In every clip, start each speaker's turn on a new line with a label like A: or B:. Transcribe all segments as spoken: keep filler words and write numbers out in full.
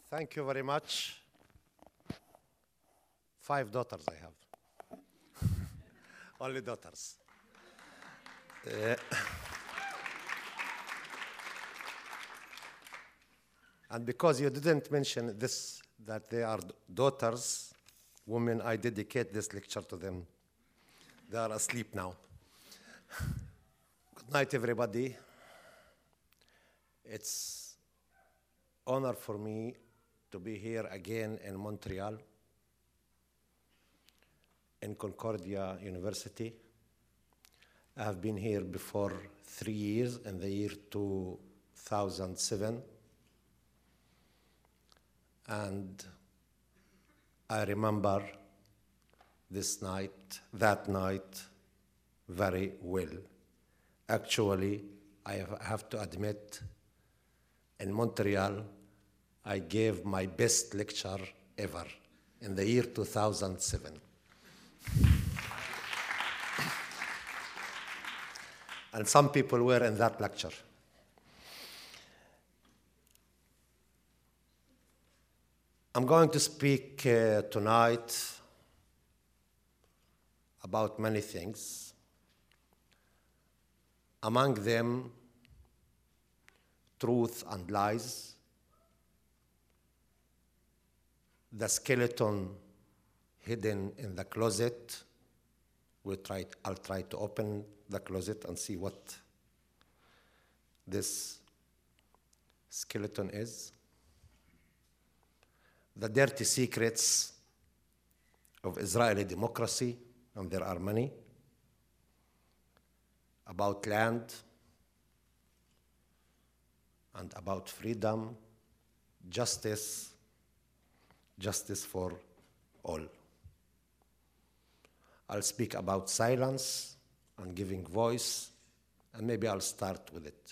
A: Thank you very much. Five daughters I have. Only daughters. Uh, and because you didn't mention this, that they are daughters, women, I dedicate this lecture to them. They are asleep now. Good night, everybody. It's honor for me to be here again in Montreal, in Concordia University. I have been here before three years in the year two thousand seven. And I remember this night, that night, very well. Actually, I have to admit, in Montreal, I gave my best lecture ever in the year two thousand seven. And some people were in that lecture. I'm going to speak uh, tonight about many things. Among them, truth and lies, the skeleton hidden in the closet. We'll try, I'll try to open the closet and see what this skeleton is. The dirty secrets of Israeli democracy, and there are many, about land and about freedom, justice, justice for all. I'll speak about silence and giving voice, and maybe I'll start with it.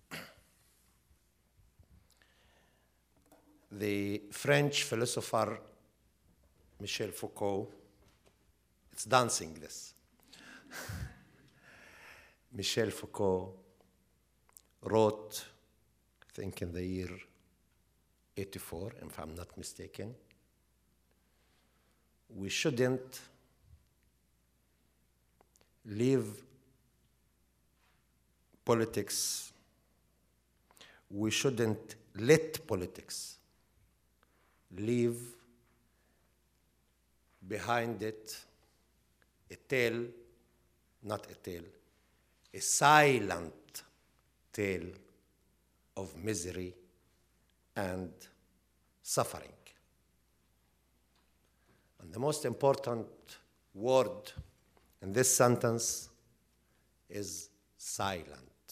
A: The French philosopher Michel Foucault, it's dancing this. Michel Foucault wrote, I think in the year eighty-four, if I'm not mistaken, we shouldn't leave politics, we shouldn't let politics leave behind it a tale, not a tale, a silent tale of misery and suffering. And the most important word in this sentence is silent.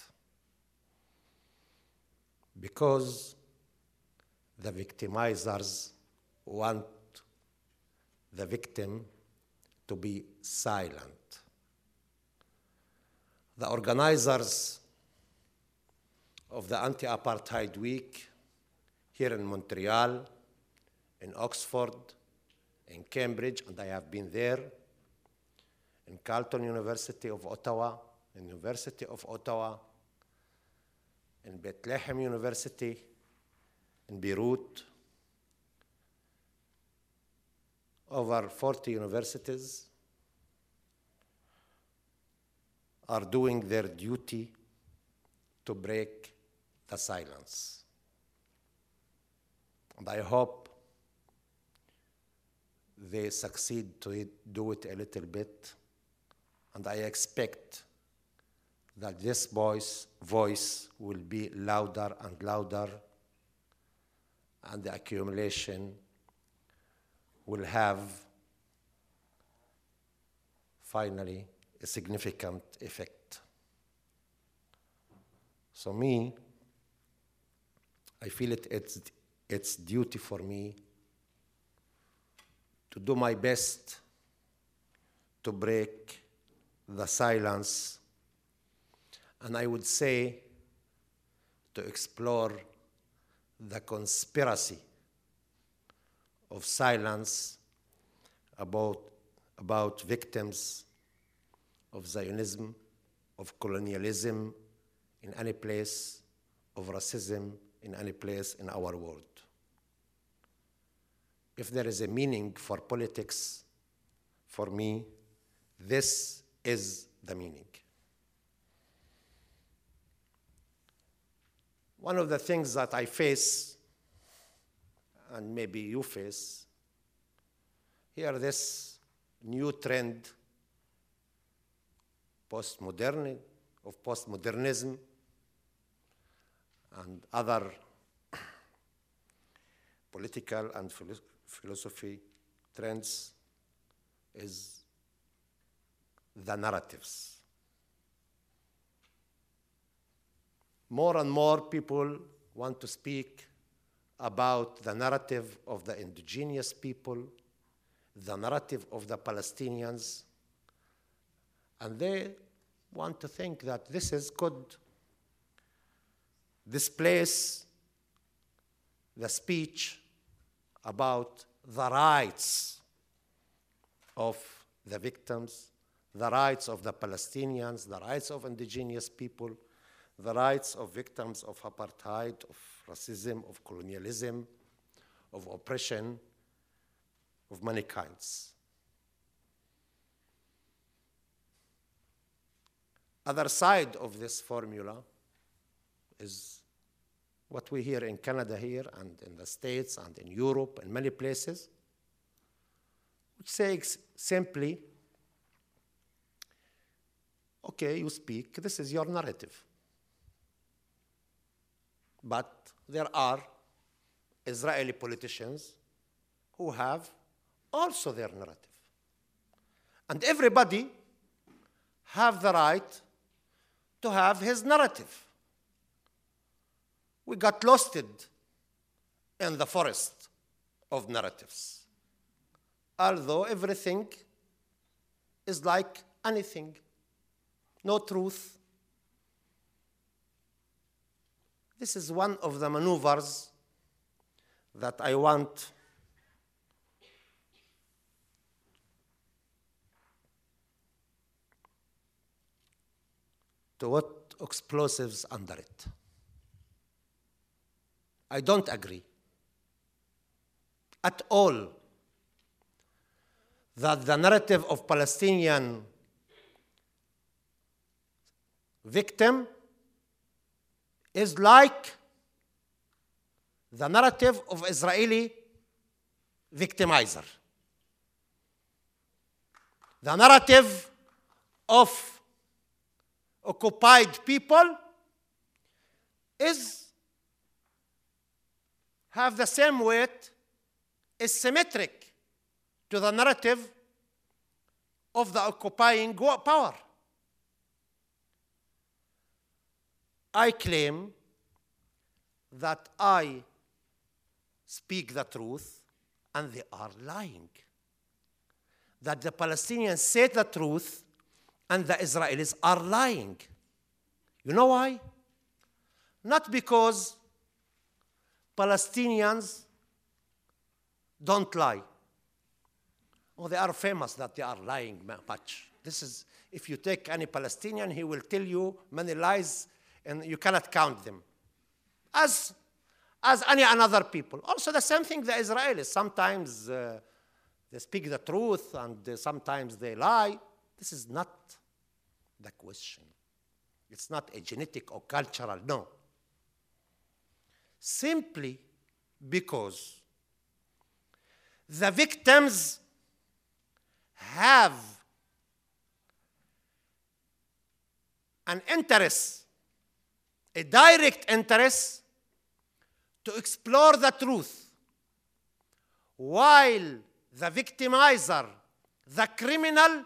A: Because the victimizers want the victim to be silent. The organizers of the Anti-Apartheid Week here in Montreal, in Oxford, in Cambridge, and I have been there, in Carleton University of Ottawa, in University of Ottawa, in Bethlehem University, in Beirut, over forty universities are doing their duty to break the silence. And I hope they succeed to it, do it a little bit. And I expect that this voice, voice will be louder and louder, and the accumulation will have finally a significant effect. So me, I feel it, it's, it's duty for me to do my best to break the silence, and I would say to explore the conspiracy of silence about, about victims of Zionism, of colonialism in any place, of racism in any place in our world. if there is a meaning for politics, for me, this is the meaning. One of the things that I face, and maybe you face, here this new trend postmodern, of postmodernism and other political and philosophy trends is the narratives. More and more people want to speak about the narrative of the indigenous people, the narrative of the Palestinians, and they want to think that this is could displace the speech about the rights of the victims, the rights of the Palestinians, the rights of indigenous people, the rights of victims of apartheid, of racism, of colonialism, of oppression, of many kinds. Other side of this formula is what we hear in Canada here and in the States and in Europe and many places, which says simply, okay, you speak, this is your narrative. But there are Israeli politicians who have also their narrative. And everybody have the right to have his narrative. We got lost in the forest of narratives. Although everything is like anything, no truth. This is one of the maneuvers that I want to put explosives under it. I don't agree at all that the narrative of Palestinian victim is like the narrative of Israeli victimizer. The narrative of occupied people is have the same weight, is symmetric to the narrative of the occupying power. I claim that I speak the truth and they are lying. That the Palestinians say the truth and the Israelis are lying. You know why? Not because Palestinians don't lie. Oh, they are famous that they are lying much. This is, if you take any Palestinian, he will tell you many lies and you cannot count them. As, as any another people. Also the same thing the Israelis. Sometimes uh, they speak the truth and uh, sometimes they lie. This is not the question. It's not a genetic or cultural, no. Simply because the victims have an interest, a direct interest to explore the truth, while the victimizer, the criminal,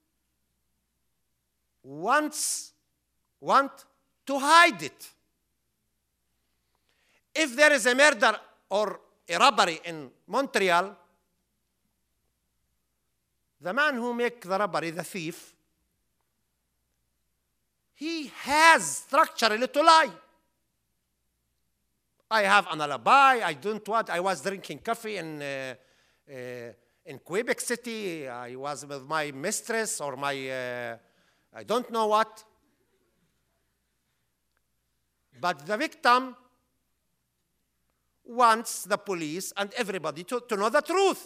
A: wants want to hide it. If there is a murder or a robbery in Montreal, the man who makes the robbery, the thief, he has structurally to lie. I have an alibi, I don't want, I was drinking coffee in, uh, uh, in Quebec City, I was with my mistress or my, uh, I don't know what. But the victim wants the police and everybody to, to know the truth.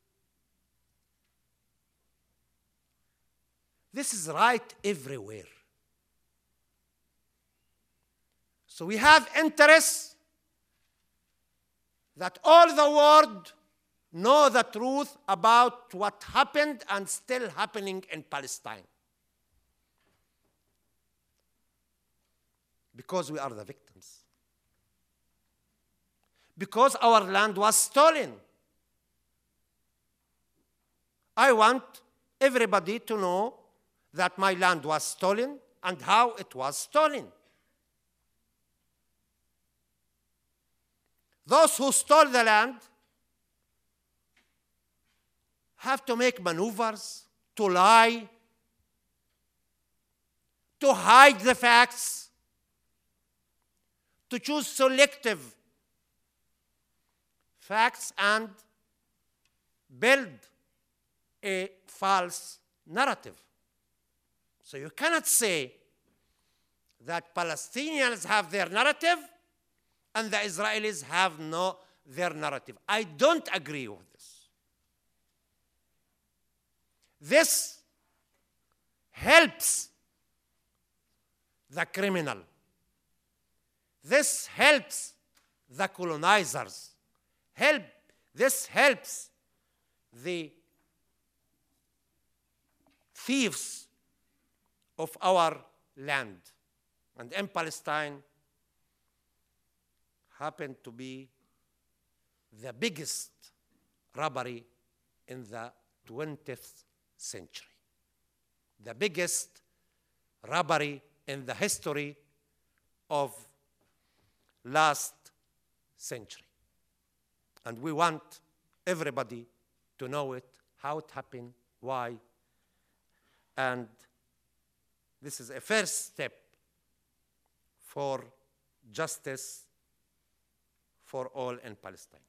A: This is right everywhere. So we have interests that all the world know the truth about what happened and still happening in Palestine. Because we are the victims. Because our land was stolen. I want everybody to know that my land was stolen and how it was stolen. Those who stole the land have to make maneuvers, to lie, to hide the facts, to choose selective facts and build a false narrative. So you cannot say that Palestinians have their narrative and the Israelis have no their narrative. I don't agree with this. This helps the criminal. This helps the colonizers. Help, this helps the thieves of our land. And in Palestine happened to be the biggest robbery in the twentieth century. The biggest robbery in the history of last century. And we want everybody to know it, how it happened, why. And this is a first step for justice for all in Palestine.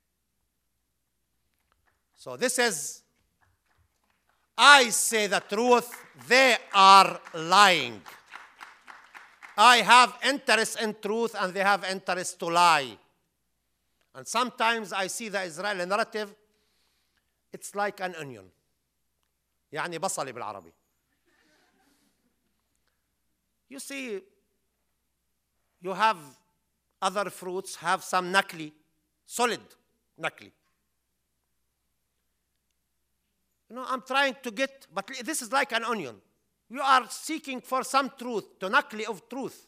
A: So this is, I say the truth, they are lying. I have interest in truth and they have interest to lie. And sometimes I see the Israeli narrative, it's like an onion. يعني بصلي بالعربي. You see, you have other fruits, have some nakli, solid nakli. You know, I'm trying to get, but this is like an onion. You are seeking for some truth, to nakli of truth.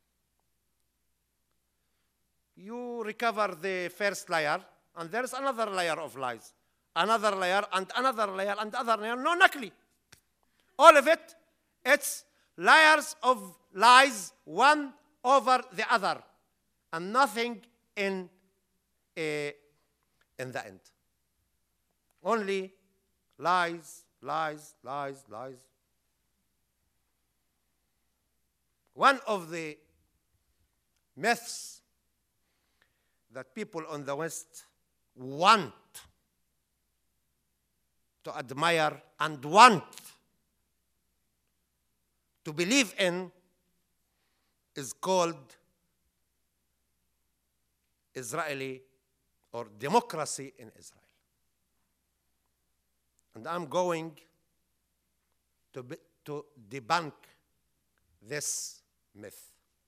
A: You recover the first layer, and there's another layer of lies. Another layer, and another layer, and other layer, no nakli. All of it, it's layers of lies, one over the other, and nothing in, uh, in the end. Only lies, lies, lies, lies. One of the myths that people on the West want to admire and want to believe in is called Israeli or democracy in Israel. And I'm going to, be, to debunk this myth.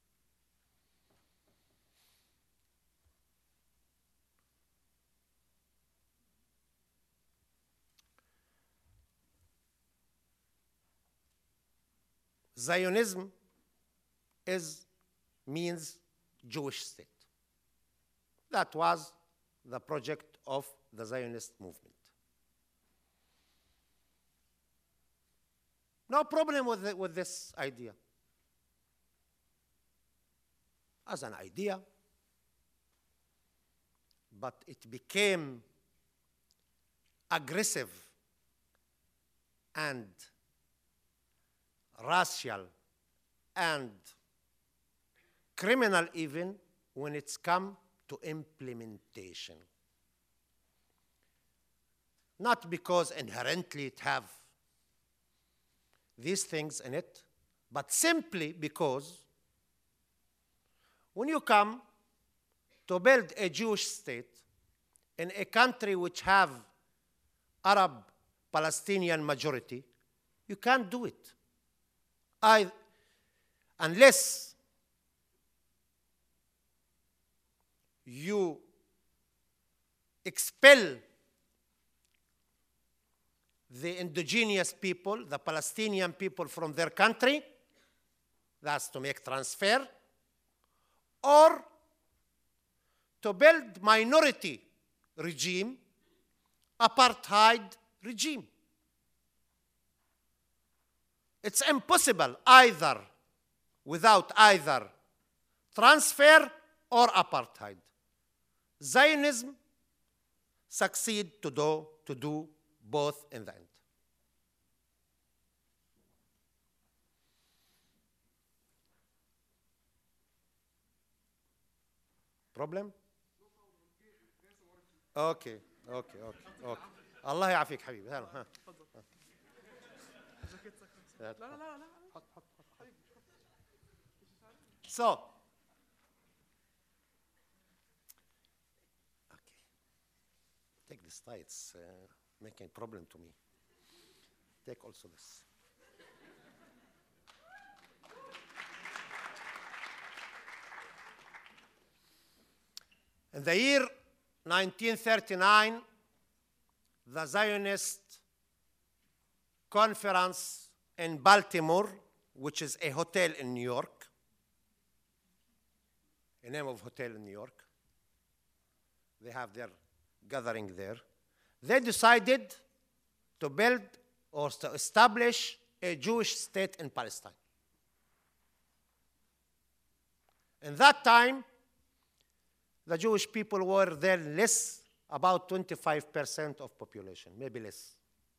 A: Zionism is, means Jewish state. That was the project of the Zionist movement. No problem with, the, with this idea. As an idea, but it became aggressive and racial and criminal even when it's come to implementation. Not because inherently it have these things in it, but simply because when you come to build a Jewish state in a country which have Arab Palestinian majority, you can't do it. I, unless you expel the indigenous people, the Palestinian people from their country, that's to make transfer, or to build minority regime, apartheid regime. It's impossible either without either transfer or apartheid. Zionism succeed to do, to do both in the end. Problem? Okay, okay, okay, okay. الله يعافيك حبيبي. ها ها. لا لا لا حط حط حط. So, okay. Take this tie. It's uh, making a problem to me. Take also this. In the year nineteen thirty-nine, the Zionist conference in Baltimore, which is a hotel in New York, a name of hotel in New York, they have their gathering there, they decided to build or to establish a Jewish state in Palestine. In that time, the Jewish people were there less, about twenty-five percent of population, maybe less.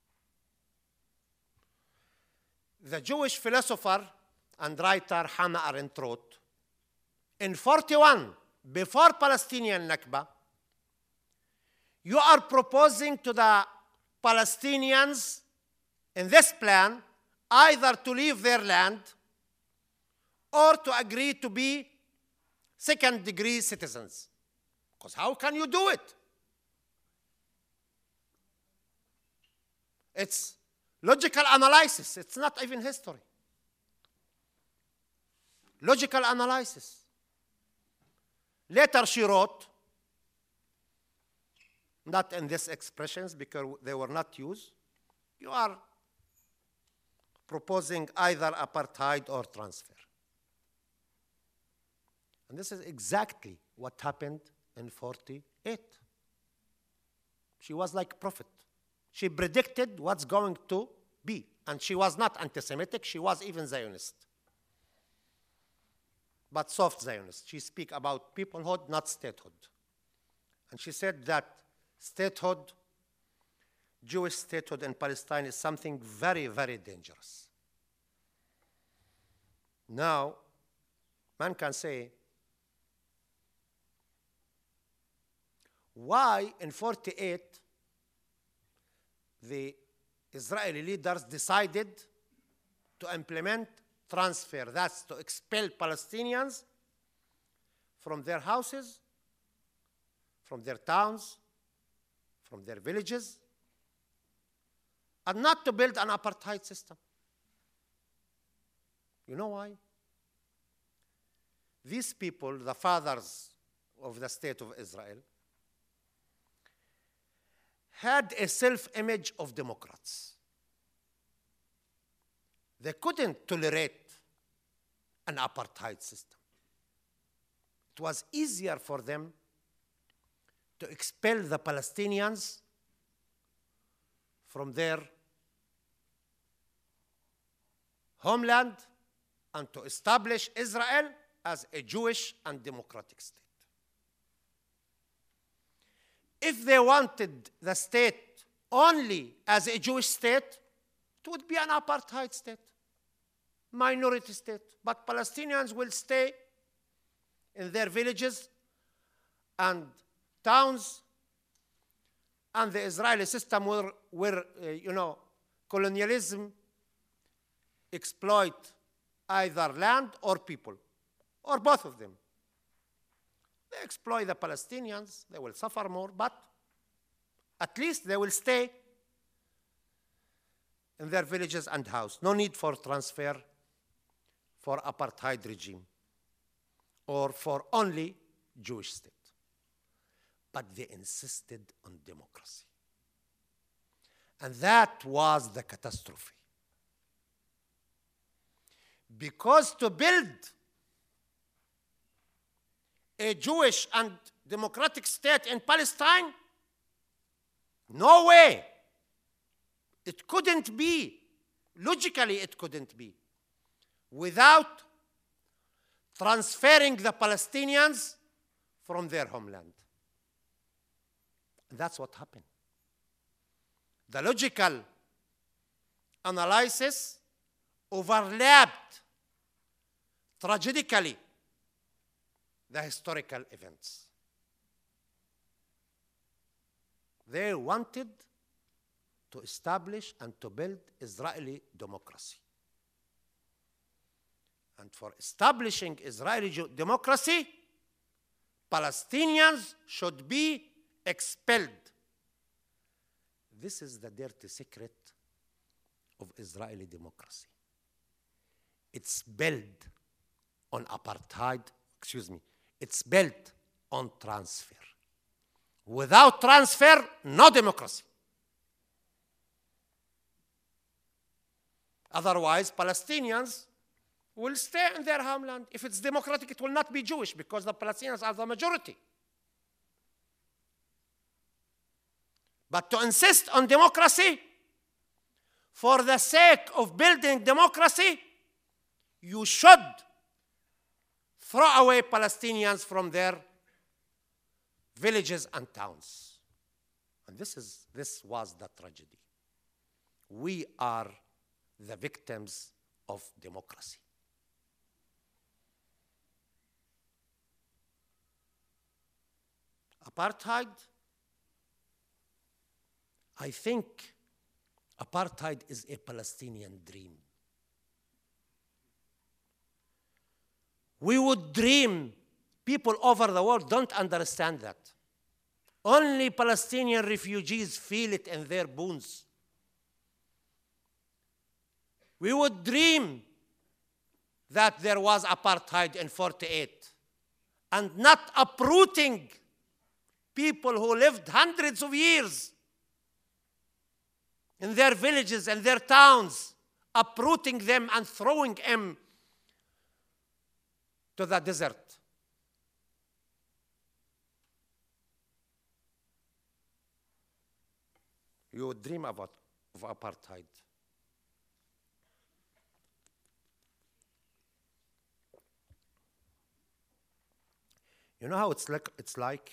A: The Jewish philosopher and writer Hannah Arendt wrote, in forty-one, before Palestinian Nakba, you are proposing to the Palestinians in this plan either to leave their land or to agree to be second-degree citizens. Because how can you do it? It's logical analysis. It's not even history. Logical analysis. Later she wrote, not in these expressions because they were not used, you are proposing either apartheid or transfer. And this is exactly what happened in forty-eight. She was like a prophet. She predicted what's going to be. And she was not anti-Semitic, she was even Zionist. But soft Zionist. She speak about peoplehood, not statehood. And she said that statehood, Jewish statehood in Palestine is something very, very dangerous. Now, man can say, why in forty-eight the Israeli leaders decided to implement transfer, that's to expel Palestinians from their houses, from their towns, from their villages, and not to build an apartheid system. You know why? These people, the fathers of the state of Israel, had a self-image of Democrats. They couldn't tolerate an apartheid system. It was easier for them to expel the Palestinians from their homeland and to establish Israel as a Jewish and democratic state. If they wanted the state only as a Jewish state, it would be an apartheid state, minority state. But Palestinians will stay in their villages and towns, and the Israeli system where, where uh, you know, colonialism exploit either land or people, or both of them. They exploit the Palestinians, they will suffer more, but at least they will stay in their villages and houses. No need for transfer for apartheid regime or for only Jewish state. But they insisted on democracy. And that was the catastrophe. Because to build a Jewish and democratic state in Palestine, no way. It couldn't be. Logically, it couldn't be. Without transferring the Palestinians from their homeland. And that's what happened. The logical analysis overlapped tragically the historical events. They wanted to establish and to build Israeli democracy. And for establishing Israeli democracy, Palestinians should be expelled. This is the dirty secret of Israeli democracy. It's built on apartheid, excuse me, it's built on transfer. Without transfer, no democracy. Otherwise, Palestinians will stay in their homeland. If it's democratic, it will not be Jewish because the Palestinians are the majority. But to insist on democracy, for the sake of building democracy, you should throw away Palestinians from their villages and towns. And this is, this was the tragedy. We are the victims of democracy. Apartheid, I think apartheid is a Palestinian dream. We would dream, people over the world don't understand that. Only Palestinian refugees feel it in their bones. We would dream that there was apartheid in forty-eight and not uprooting people who lived hundreds of years in their villages and their towns, uprooting them and throwing them to the desert. You would dream about of apartheid. You know how it's like, it's like?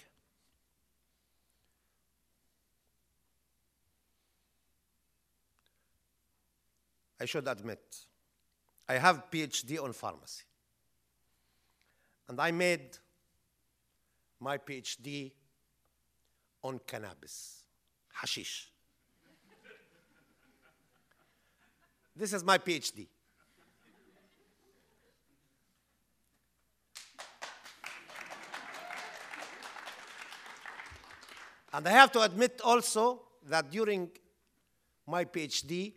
A: I should admit, I have PhD on pharmacy. And I made my PhD on cannabis, hashish. This is my PhD. And I have to admit also that during my PhD,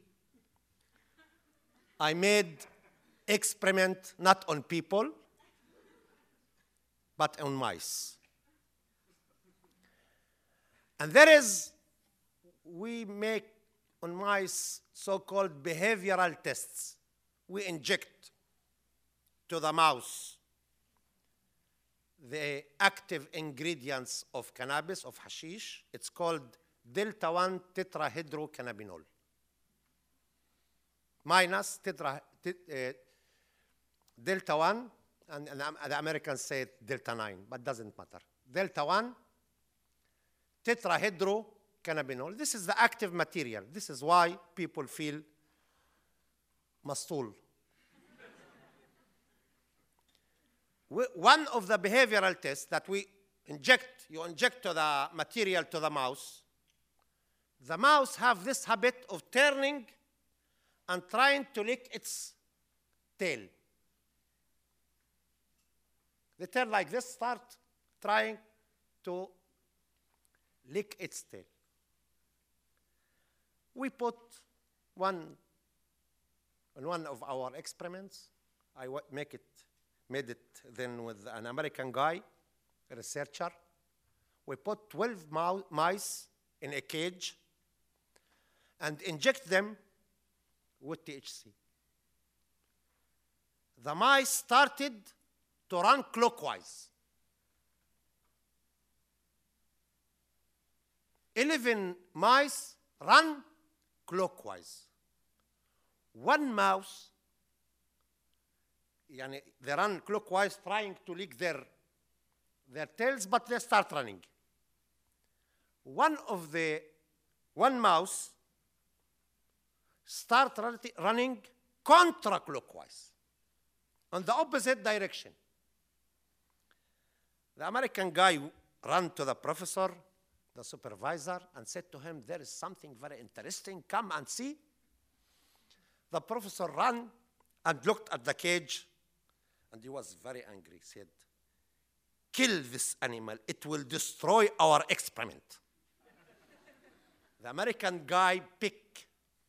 A: I made experiment not on people, but on mice. And there is, we make on mice so-called behavioral tests. We inject to the mouse the active ingredients of cannabis, of hashish. It's called delta one tetrahydrocannabinol. Minus tetra, tet, uh, delta one, and, and the Americans say delta nine, but doesn't matter. Delta one tetrahydrocannabinol. This is the active material. This is why people feel mastul. One of the behavioral tests that we inject, you inject to the material to the mouse, the mouse have this habit of turning and trying to lick its tail. They turn like this, start trying to lick its tail. We put one, in one of our experiments, I make it, made it then with an American guy, a researcher. We put twelve mice in a cage and inject them with T H C. The mice started to run clockwise. Eleven mice run clockwise. One mouse, yani they run clockwise trying to lick their, their tails, but they start running. One of the, one mouse start running contra-clockwise, on the opposite direction. The American guy ran to the professor, the supervisor, and said to him, there is something very interesting, come and see. The professor ran and looked at the cage, and he was very angry. He said, kill this animal, it will destroy our experiment. The American guy picked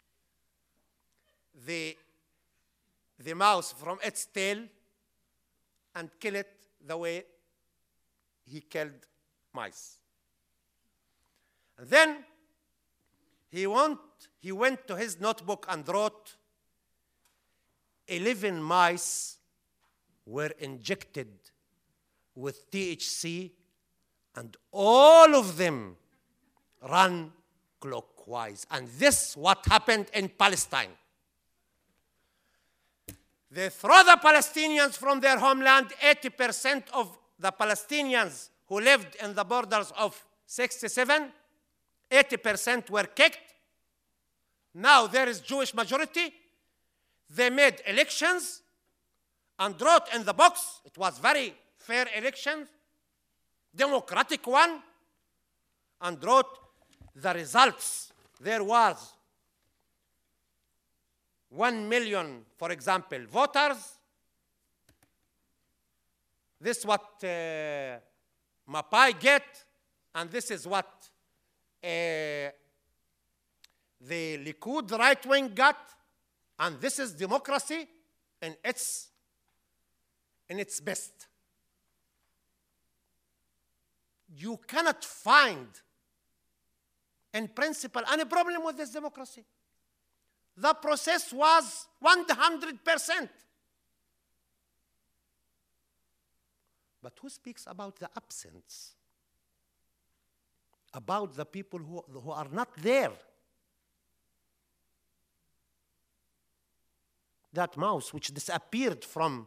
A: the, the mouse from its tail and killed it the way he killed mice. And then he went, he went to his notebook and wrote, eleven mice were injected with T H C, and all of them ran clockwise. And this is what happened in Palestine. They throw the Palestinians from their homeland. eighty percent of the Palestinians who lived in the borders of sixty-seven, eighty percent were kicked. Now there is Jewish majority. They made elections and wrote in the box, it was very fair elections, democratic one, and wrote the results. There was one million, for example, voters. This is what uh, Mapai get, and this is what uh, the Likud right wing got, and this is democracy in its, in its best. You cannot find, in principle, any problem with this democracy. The process was one hundred percent. But who speaks about the absence? About the people who, who are not there? That mouse which disappeared from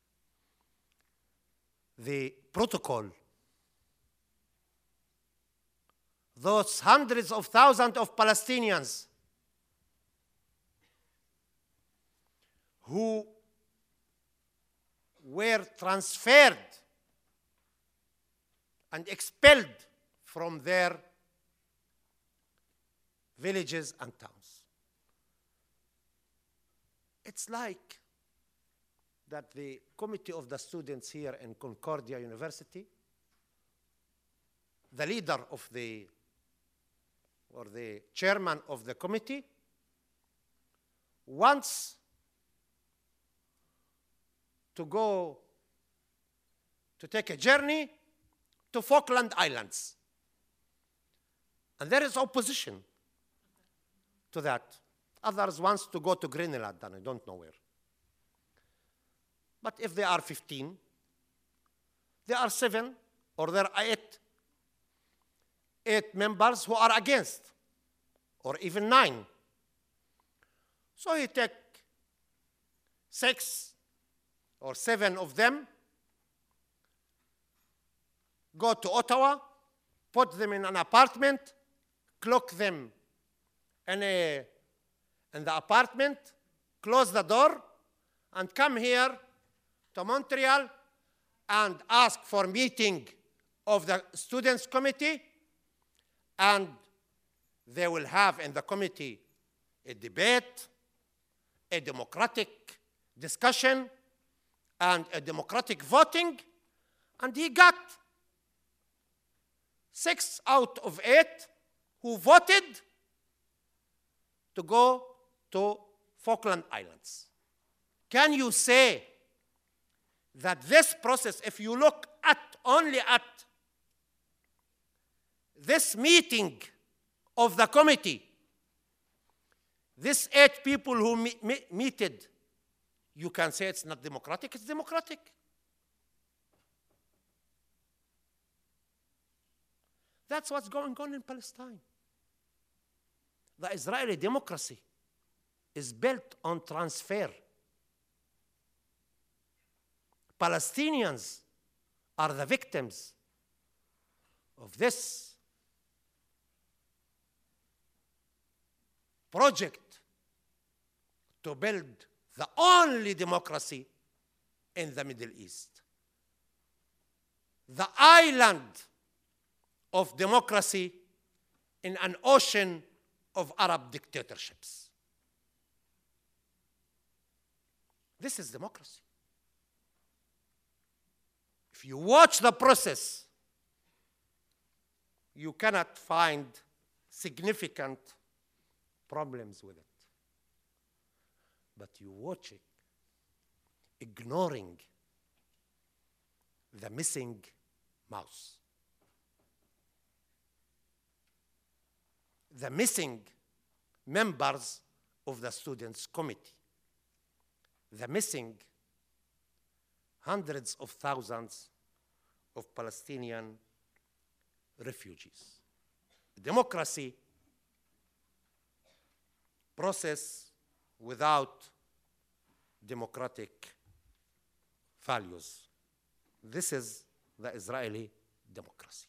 A: the protocol. Those hundreds of thousands of Palestinians who were transferred and expelled from their villages and towns. It's like that the committee of the students here in Concordia University, the leader of the, or the chairman of the committee, wants to go to take a journey to Falkland Islands. And there is opposition to that. Others wants to go to Greenland, and I don't know where. But if they are fifteen, there are seven, or there are eight, eight members who are against, or even nine. So you take six or seven of them, go to Ottawa, put them in an apartment, cloak them in, a, in the apartment, close the door, and come here to Montreal and ask for meeting of the students' committee, and they will have in the committee a debate, a democratic discussion, and a democratic voting, and he got six out of eight who voted to go to Falkland Islands. Can you say that this process, if you look at only at this meeting of the committee, these eight people who me me meted, you can say it's not democratic? It's democratic. That's what's going on in Palestine. The Israeli democracy is built on transfer. Palestinians are the victims of this project to build the only democracy in the Middle East. The island of democracy in an ocean of Arab dictatorships. This is democracy. If you watch the process, you cannot find significant problems with it. But you watch it, ignoring the missing mouse. The missing members of the students' committee. The missing hundreds of thousands of Palestinian refugees. Democracy process without democratic values. This is the Israeli democracy.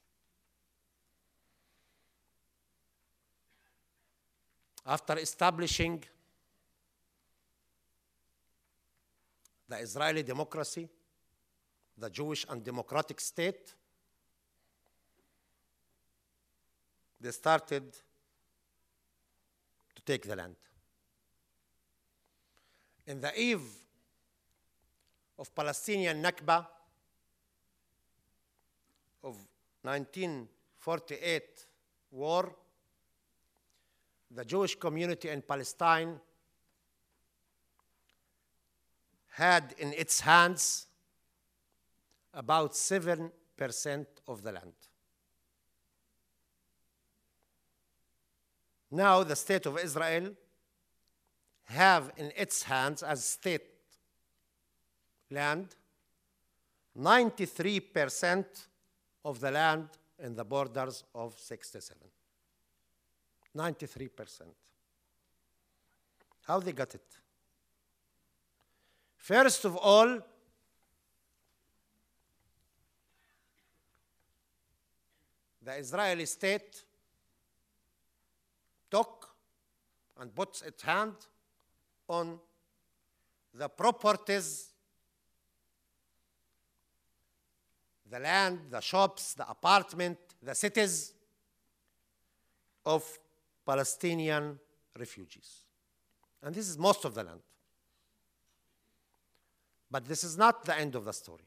A: After establishing the Israeli democracy, the Jewish and democratic state, they started to take the land. In the eve of Palestinian Nakba of nineteen forty-eight war, the Jewish community in Palestine had in its hands about seven percent of the land. Now the state of Israel have in its hands as state land ninety-three percent of the land in the borders of sixty-seven. ninety-three percent. How they got it? First of all, the Israeli state took and put its hand on the properties, the land, the shops, the apartment, the cities of Palestinian refugees. And this is most of the land. But this is not the end of the story.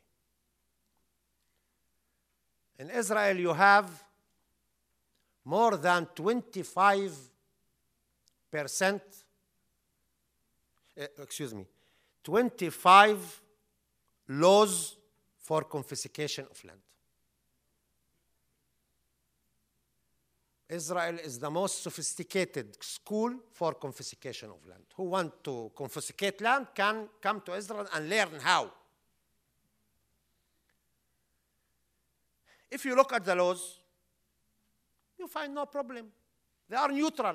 A: In Israel, you have more than twenty-five percent, uh, excuse me, twenty-five laws for confiscation of land. Israel is the most sophisticated school for confiscation of land. Who want to confiscate land can come to Israel and learn how. If you look at the laws, you find no problem. They are neutral.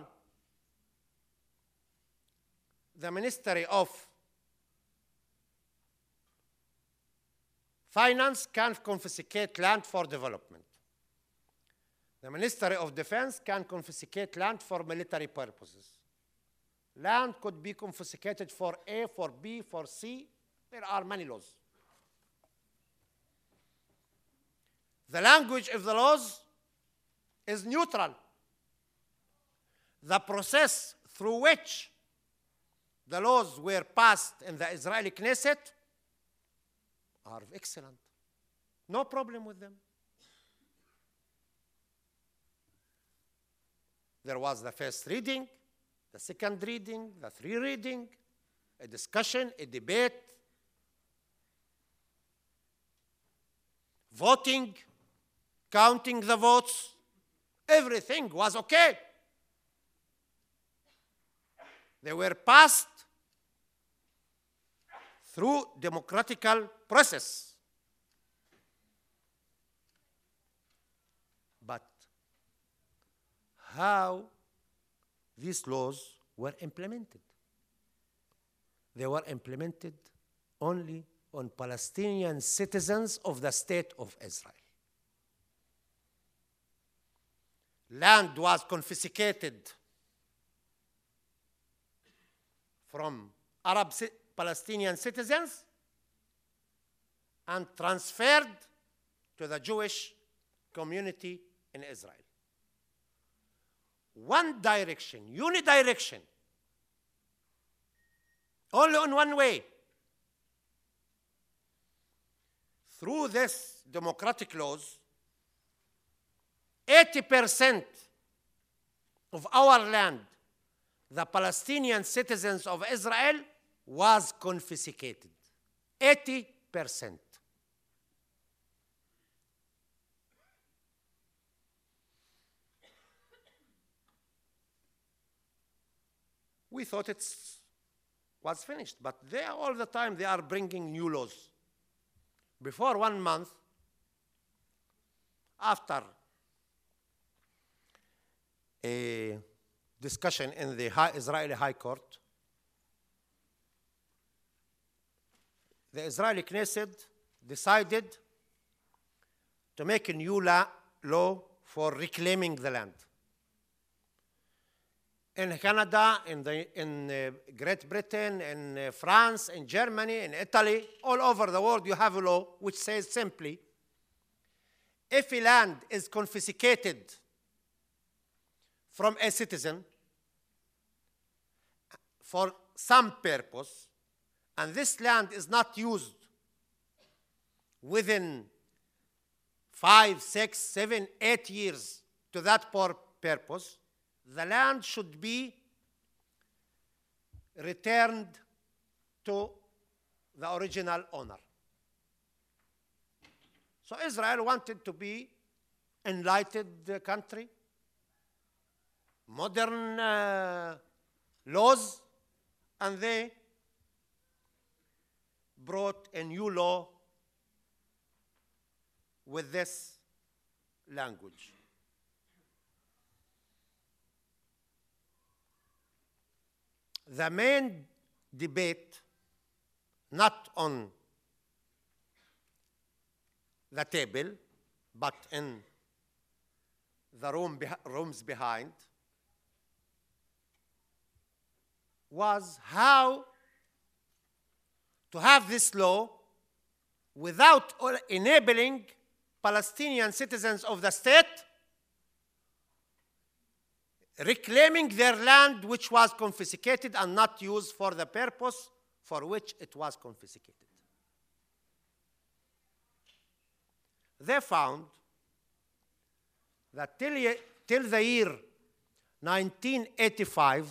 A: The Ministry of Finance can confiscate land for development. The Ministry of Defense can confiscate land for military purposes. Land could be confiscated for A, for B, for C. There are many laws. The language of the laws is neutral. The process through which the laws were passed in the Israeli Knesset are excellent. No problem with them. There was the first reading, the second reading, the third reading, a discussion, a debate, voting, counting the votes. Everything was okay. They were passed through democratical process. But how these laws were implemented? They were implemented only on Palestinian citizens of the state of Israel. Land was confiscated from Arab Palestinian citizens and transferred to the Jewish community in Israel. One direction, unidirection, only in one way. Through this democratic laws, eighty percent of our land, the Palestinian citizens of Israel, was confiscated. eighty percent. We thought it was finished, but they all the time they are bringing new laws. Before one month, after a discussion in the high Israeli High Court, the Israeli Knesset decided to make a new law, law for reclaiming the land. In Canada, in, the, in uh, Great Britain, in uh, France, in Germany, in Italy, all over the world, you have a law which says simply, if a land is confiscated from a citizen for some purpose, and this land is not used within five, six, seven, eight years to that purpose, the land should be returned to the original owner. So Israel wanted to be enlightened country, modern uh, laws, and they brought a new law with this language. The main debate, not on the table, but in the room beh- rooms behind, was how to have this law without enabling Palestinian citizens of the state reclaiming their land which was confiscated and not used for the purpose for which it was confiscated. They found that till, ye- till the year nineteen eighty-five,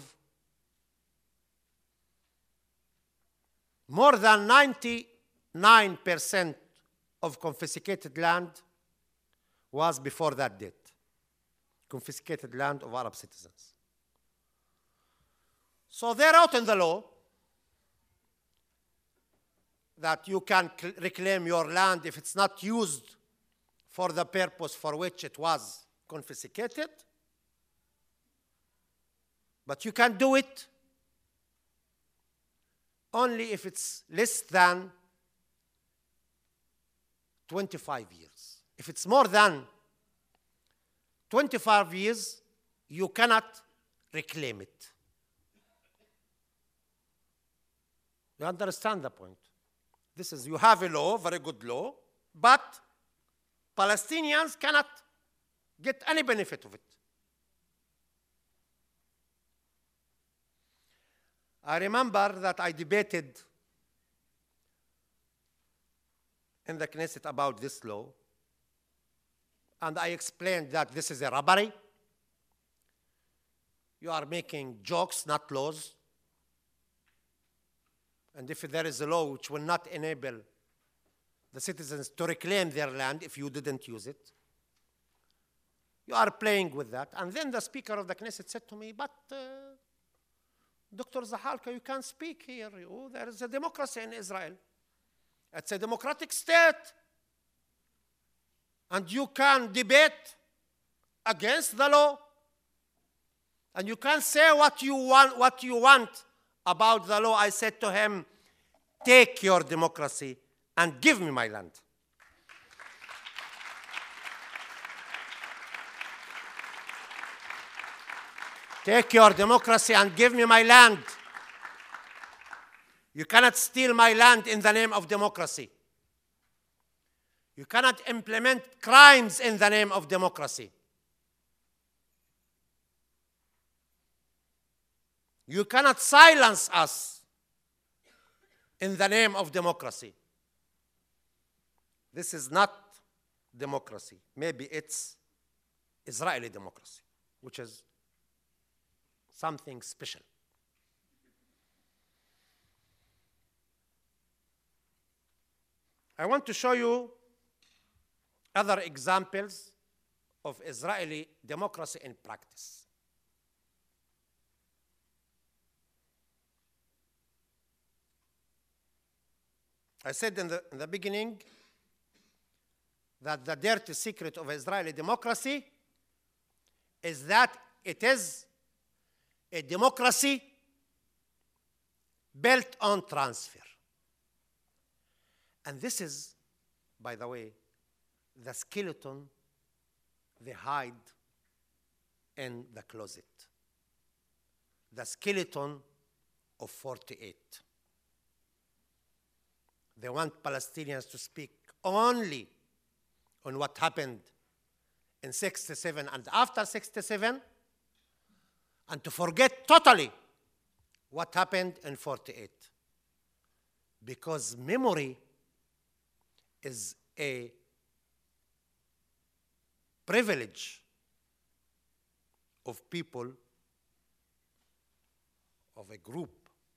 A: more than ninety-nine percent of confiscated land was before that date. Confiscated land of Arab citizens. So they wrote in the law that you can cl- reclaim your land if it's not used for the purpose for which it was confiscated, but you can do it only if it's less than twenty-five years. If it's more than twenty-five years, you cannot reclaim it. You understand the point? This is, you have a law, very good law, but Palestinians cannot get any benefit of it. I remember that I debated in the Knesset about this law, and I explained that this is a robbery, You are making jokes, not laws. And if there is a law which will not enable the citizens to reclaim their land if you didn't use it, you are playing with that. And then the Speaker of the Knesset said to me, but uh, Doctor Zahalka, you can't speak here. You, there is a democracy in Israel. It's a democratic state. And you can debate against the law. And you can say what you want, what you want about the law. I said to him, take your democracy and give me my land. Take your democracy and give me my land. You cannot steal my land in the name of democracy. You cannot implement crimes in the name of democracy. You cannot silence us in the name of democracy. This is not democracy. Maybe it's Israeli democracy, which is something special. I want to show you other examples of Israeli democracy in practice. I said in the, in the beginning that the dirty secret of Israeli democracy is that it is a democracy built on transfer. And this is, by the way, the skeleton they hide in the closet. The skeleton of forty-eight. They want Palestinians to speak only on what happened in sixty-seven and after sixty-seven, and to forget totally what happened in forty-eight. Because memory is a privilege of people, of a group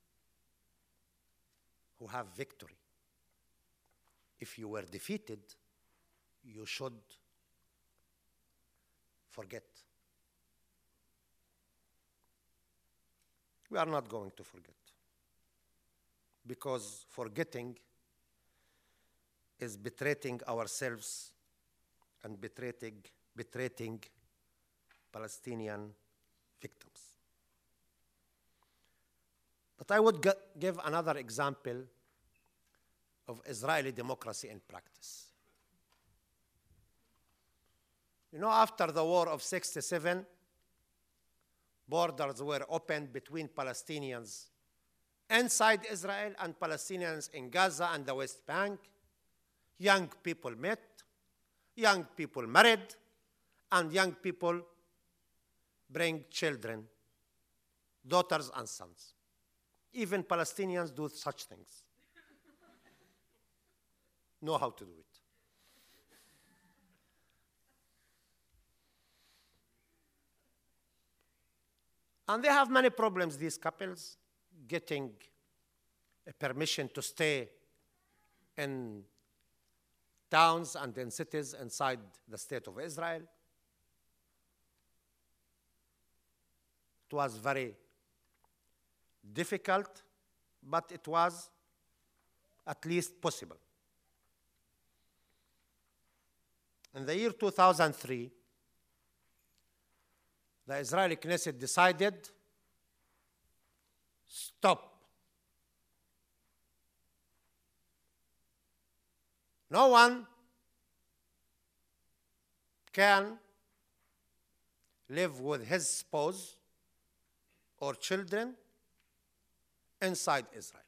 A: who have victory. If you were defeated, you should forget. We are not going to forget, because forgetting is betraying ourselves and betraying, betraying Palestinian victims. But I would give another example of Israeli democracy in practice. You know, after the war of sixty-seven, borders were opened between Palestinians inside Israel and Palestinians in Gaza and the West Bank. Young people met, young people married, and young people bring children, daughters and sons. Even Palestinians do such things. Know how to do it. And they have many problems, these couples, getting a permission to stay in towns and in cities inside the state of Israel. It was very difficult, but it was at least possible. In the year two thousand three, the Israeli Knesset decided, stop. No one can live with his spouse or children inside Israel.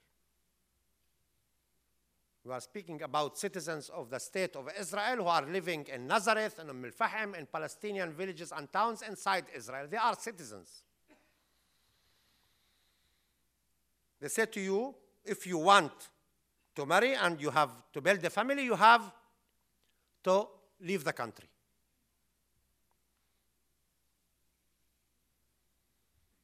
A: We are speaking about citizens of the state of Israel who are living in Nazareth and Umm al-Fahim, in Palestinian villages and towns inside Israel. They are citizens. They say to you, if you want to marry and you have to build a family, you have to leave the country.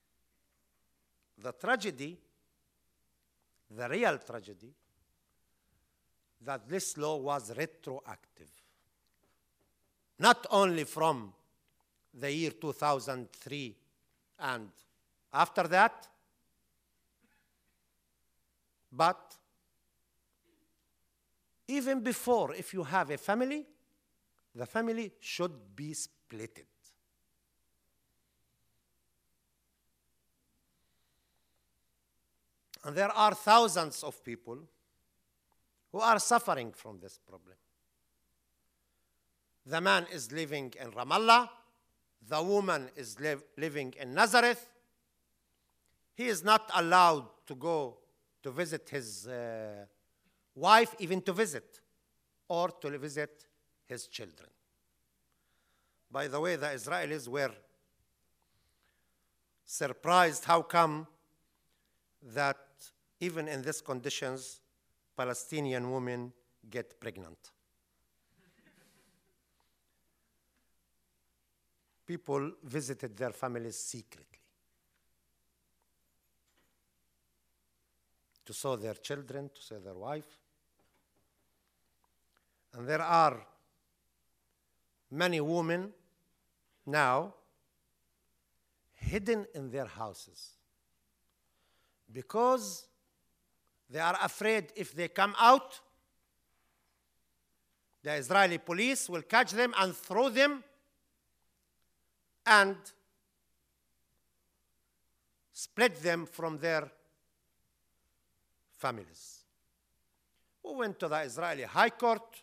A: the tragedy, the real tragedy, that this law was retroactive. Not only from the year two thousand three and after that, but even before, if you have a family, the family should be splitted. And there are thousands of people who are suffering from this problem. The man is living in Ramallah. The woman is live, living in Nazareth. He is not allowed to go to visit his uh, wife, even to visit, or to visit his children. By the way, the Israelis were surprised how come that even in these conditions, Palestinian women get pregnant. People visited their families secretly to see their children, to see their wife. And there are many women now hidden in their houses because they are afraid if they come out, the Israeli police will catch them and throw them and split them from their families. We went to the Israeli High Court,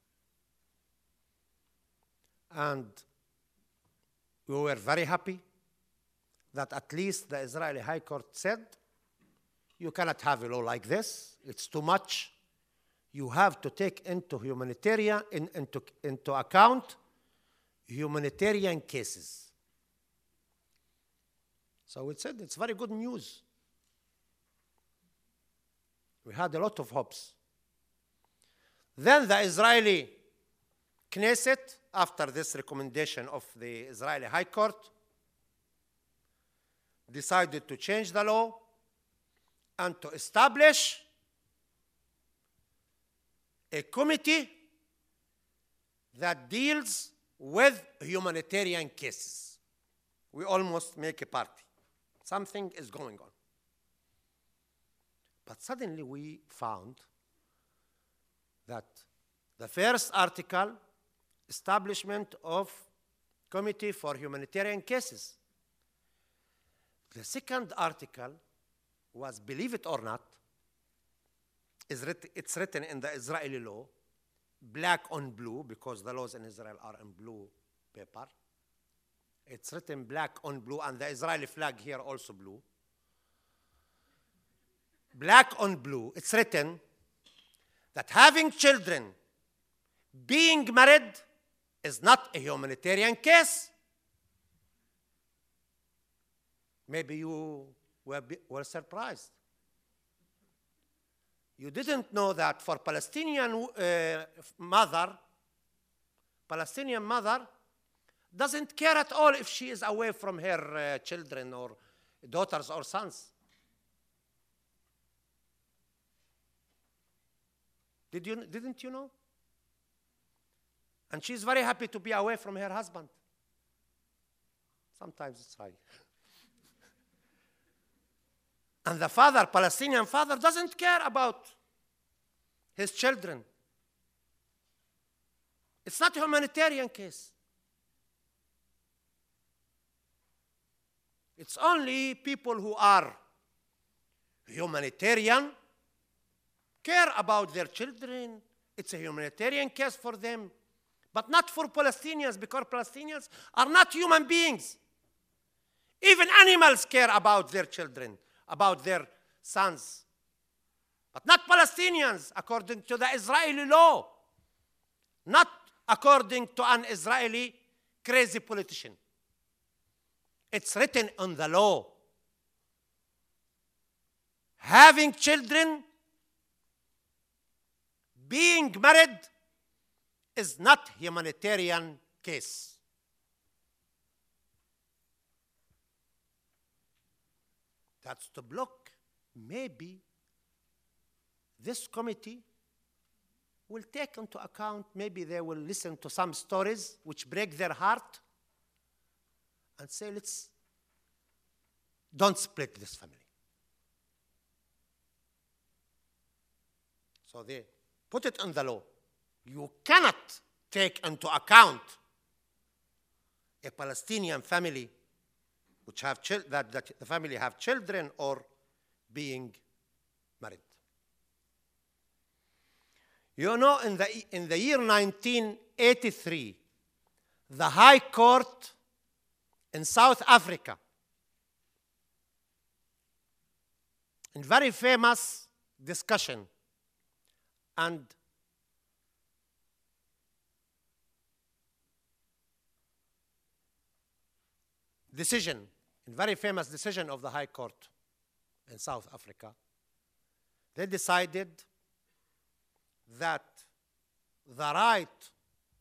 A: and we were very happy that at least the Israeli High Court said, you cannot have a law like this. It's too much. You have to take into humanitarian in, into, into account humanitarian cases. So it said it's very good news. We had a lot of hopes. Then the Israeli Knesset, after this recommendation of the Israeli High Court, decided to change the law and to establish a committee that deals with humanitarian cases. We almost make a party. Something is going on. But suddenly we found that the first article, establishment of committee for humanitarian cases. The second article was, believe it or not, is writ- it's written in the Israeli law, black on blue, because the laws in Israel are in blue paper. It's written black on blue, and the Israeli flag here also blue. Black on blue, it's written that having children, being married, is not a humanitarian case. Maybe you were, were surprised. You didn't know that for Palestinian uh, mother, Palestinian mother doesn't care at all if she is away from her uh, children or daughters or sons. Did you, didn't you know? And she's very happy to be away from her husband. Sometimes it's right. And the father, Palestinian father, doesn't care about his children. It's not a humanitarian case. It's only people who are humanitarian, care about their children. It's a humanitarian case for them, but not for Palestinians, because Palestinians are not human beings. Even animals care about their children, about their sons, but not Palestinians according to the Israeli law, not according to an Israeli crazy politician. It's written in the law. Having children, being married, is not humanitarian case. That's to block. Maybe this committee will take into account, maybe they will listen to some stories which break their heart and say, let's, don't split this family. So they put it in the law. You cannot take into account a Palestinian family which have chil- that, that the family have children or being married. You know, in the, in the year nineteen eighty-three, the High Court in South Africa, in very famous discussion and decision, in very famous decision of the High Court in South Africa, they decided that the right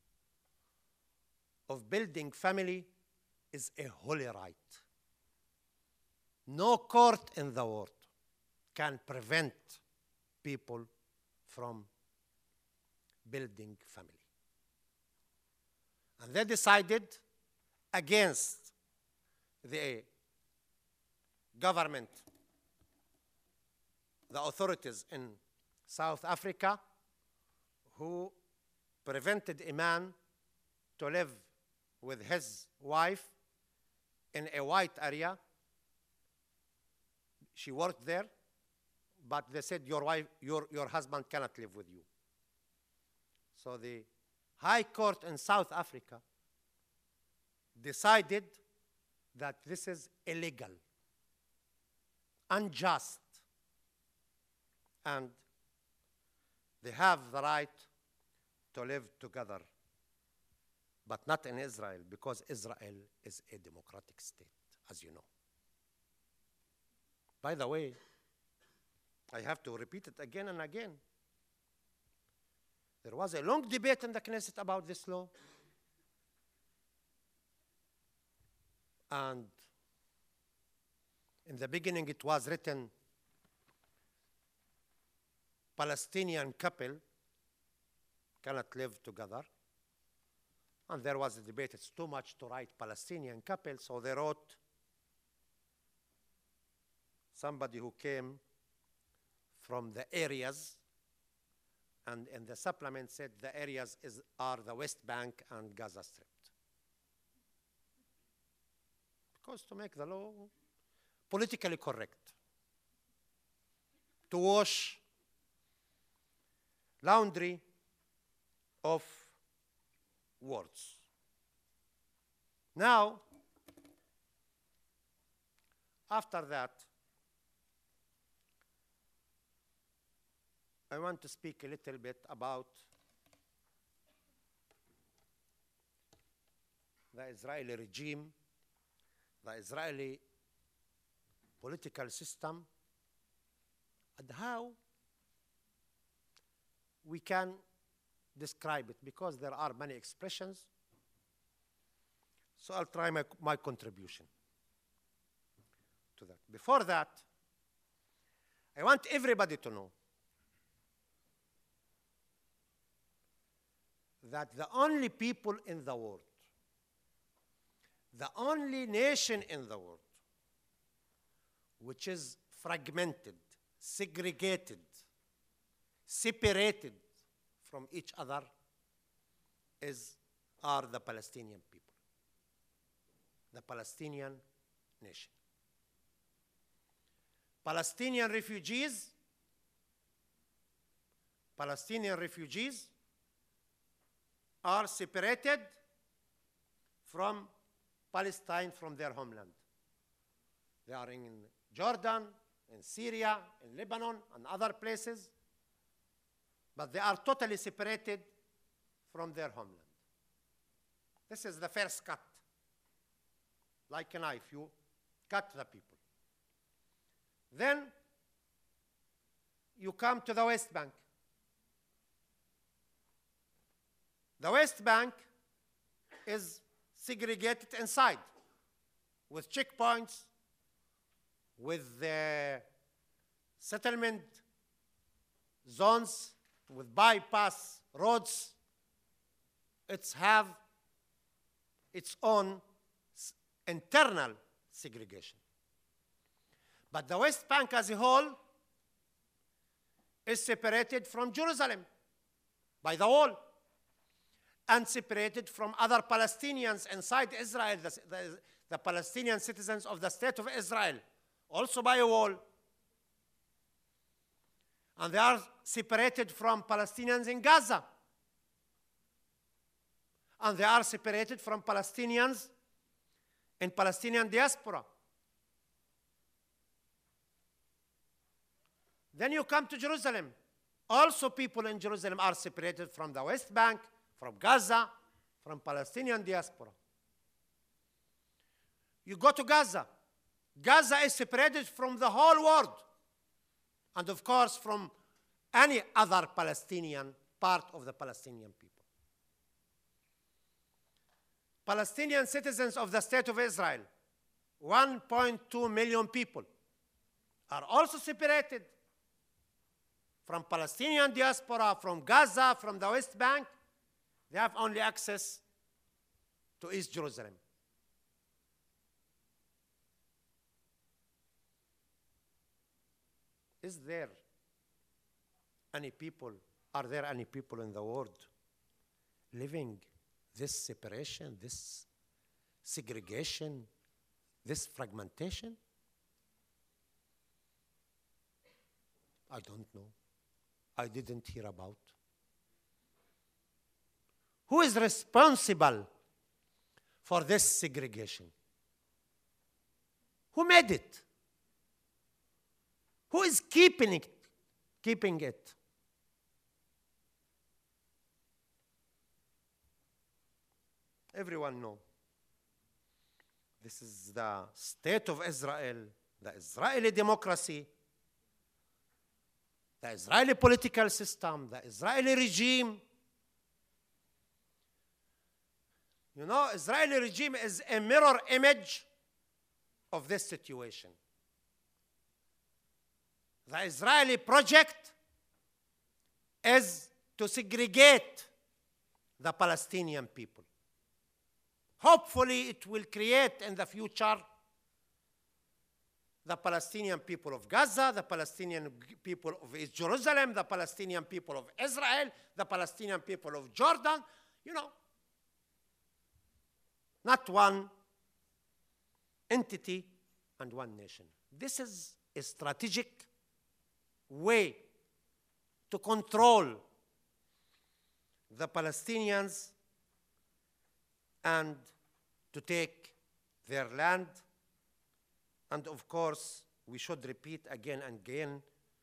A: of building family is a holy right. No court in the world can prevent people from building family. And they decided against the government, the authorities in South Africa, who prevented a man to live with his wife in a white area. She worked there, but they said, your wife, your, your husband cannot live with you. So the High Court in South Africa decided that this is illegal, unjust, and they have the right to live together, but not in Israel, because Israel is a democratic state, as you know. By the way, I have to repeat it again and again. There was a long debate in the Knesset about this law. And in the beginning, it was written, Palestinian couple cannot live together. And there was a debate, it's too much to write Palestinian couple, so they wrote somebody who came from the areas, and in the supplement said the areas is, are the West Bank and Gaza Strip. Because to make the law politically correct, to wash laundry of words. Now, after that, I want to speak a little bit about the Israeli regime, the Israeli political system, and how we can describe it, because there are many expressions. So I'll try my, my contribution to that. Before that, I want everybody to know that the only people in the world, the only nation in the world which is fragmented, segregated, separated from each other is, are the Palestinian people, the Palestinian nation. Palestinian refugees, Palestinian refugees are separated from Palestine, from their homeland. They are in Jordan, in Syria, in Lebanon, and other places, but they are totally separated from their homeland. This is the first cut. Like a knife, you cut the people. Then you come to the West Bank. The West Bank is segregated inside with checkpoints with the settlement zones, with bypass roads. It's have its own internal segregation. But the West Bank as a whole is separated from Jerusalem by the wall, and separated from other Palestinians inside Israel, the, the, the Palestinian citizens of the State of Israel, also by a wall. And they are separated from Palestinians in Gaza. And they are separated from Palestinians in Palestinian diaspora. Then you come to Jerusalem. Also, people in Jerusalem are separated from the West Bank, from Gaza, from Palestinian diaspora. You go to Gaza. Gaza is separated from the whole world, and of course from any other Palestinian part of the Palestinian people. Palestinian citizens of the State of Israel, one point two million people, are also separated from Palestinian diaspora, from Gaza, from the West Bank. They have only access to East Jerusalem. Is there any people, are there any people in the world living this separation, this segregation, this fragmentation? I don't know. I didn't hear about. Who is responsible for this segregation? Who made it? Who is keeping it? Keeping it? Everyone knows. This is the State of Israel, the Israeli democracy, the Israeli political system, the Israeli regime. You know, Israeli regime is a mirror image of this situation. The Israeli project is to segregate the Palestinian people. Hopefully, it will create in the future the Palestinian people of Gaza, the Palestinian people of East Jerusalem, the Palestinian people of Israel, the Palestinian people of Jordan, you know. Not one entity and one nation. This is a strategic way to control the Palestinians and to take their land. And of course, we should repeat again and again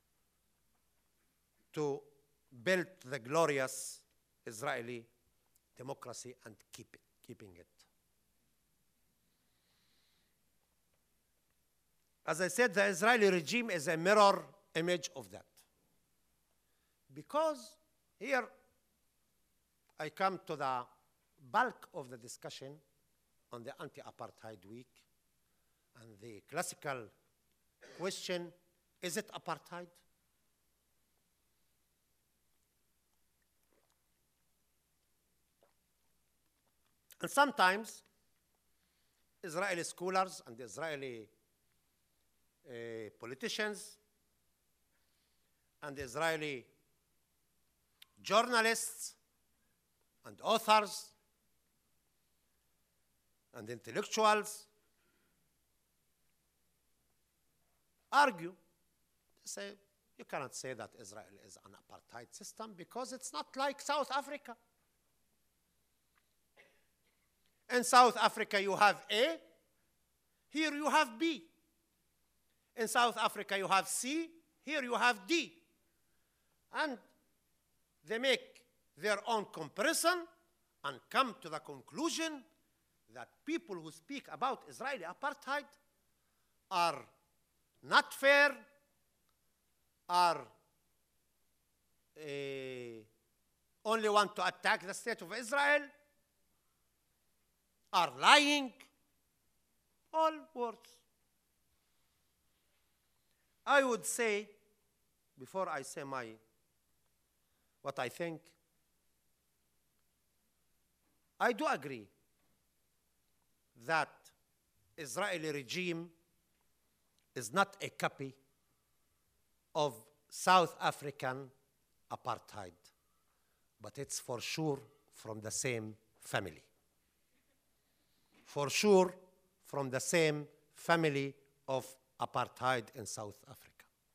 A: to build the glorious Israeli democracy and keep it, keeping it. As I said, the Israeli regime is a mirror image of that. Because here I come to the bulk of the discussion on the anti-apartheid week and the classical question, is it apartheid? And sometimes Israeli scholars and Israeli uh, politicians and Israeli journalists and authors and intellectuals argue, say, you cannot say that Israel is an apartheid system because it's not like South Africa. In South Africa, you have A. Here you have B. In South Africa, you have C. Here you have D. And they make their own comparison and come to the conclusion that people who speak about Israeli apartheid are not fair, are uh, only want to attack the State of Israel, are lying, all words. I would say, before I say my what I think, I do agree that Israeli regime is not a copy of South African apartheid, but it's for sure from the same family. For sure from the same family of apartheid in South Africa.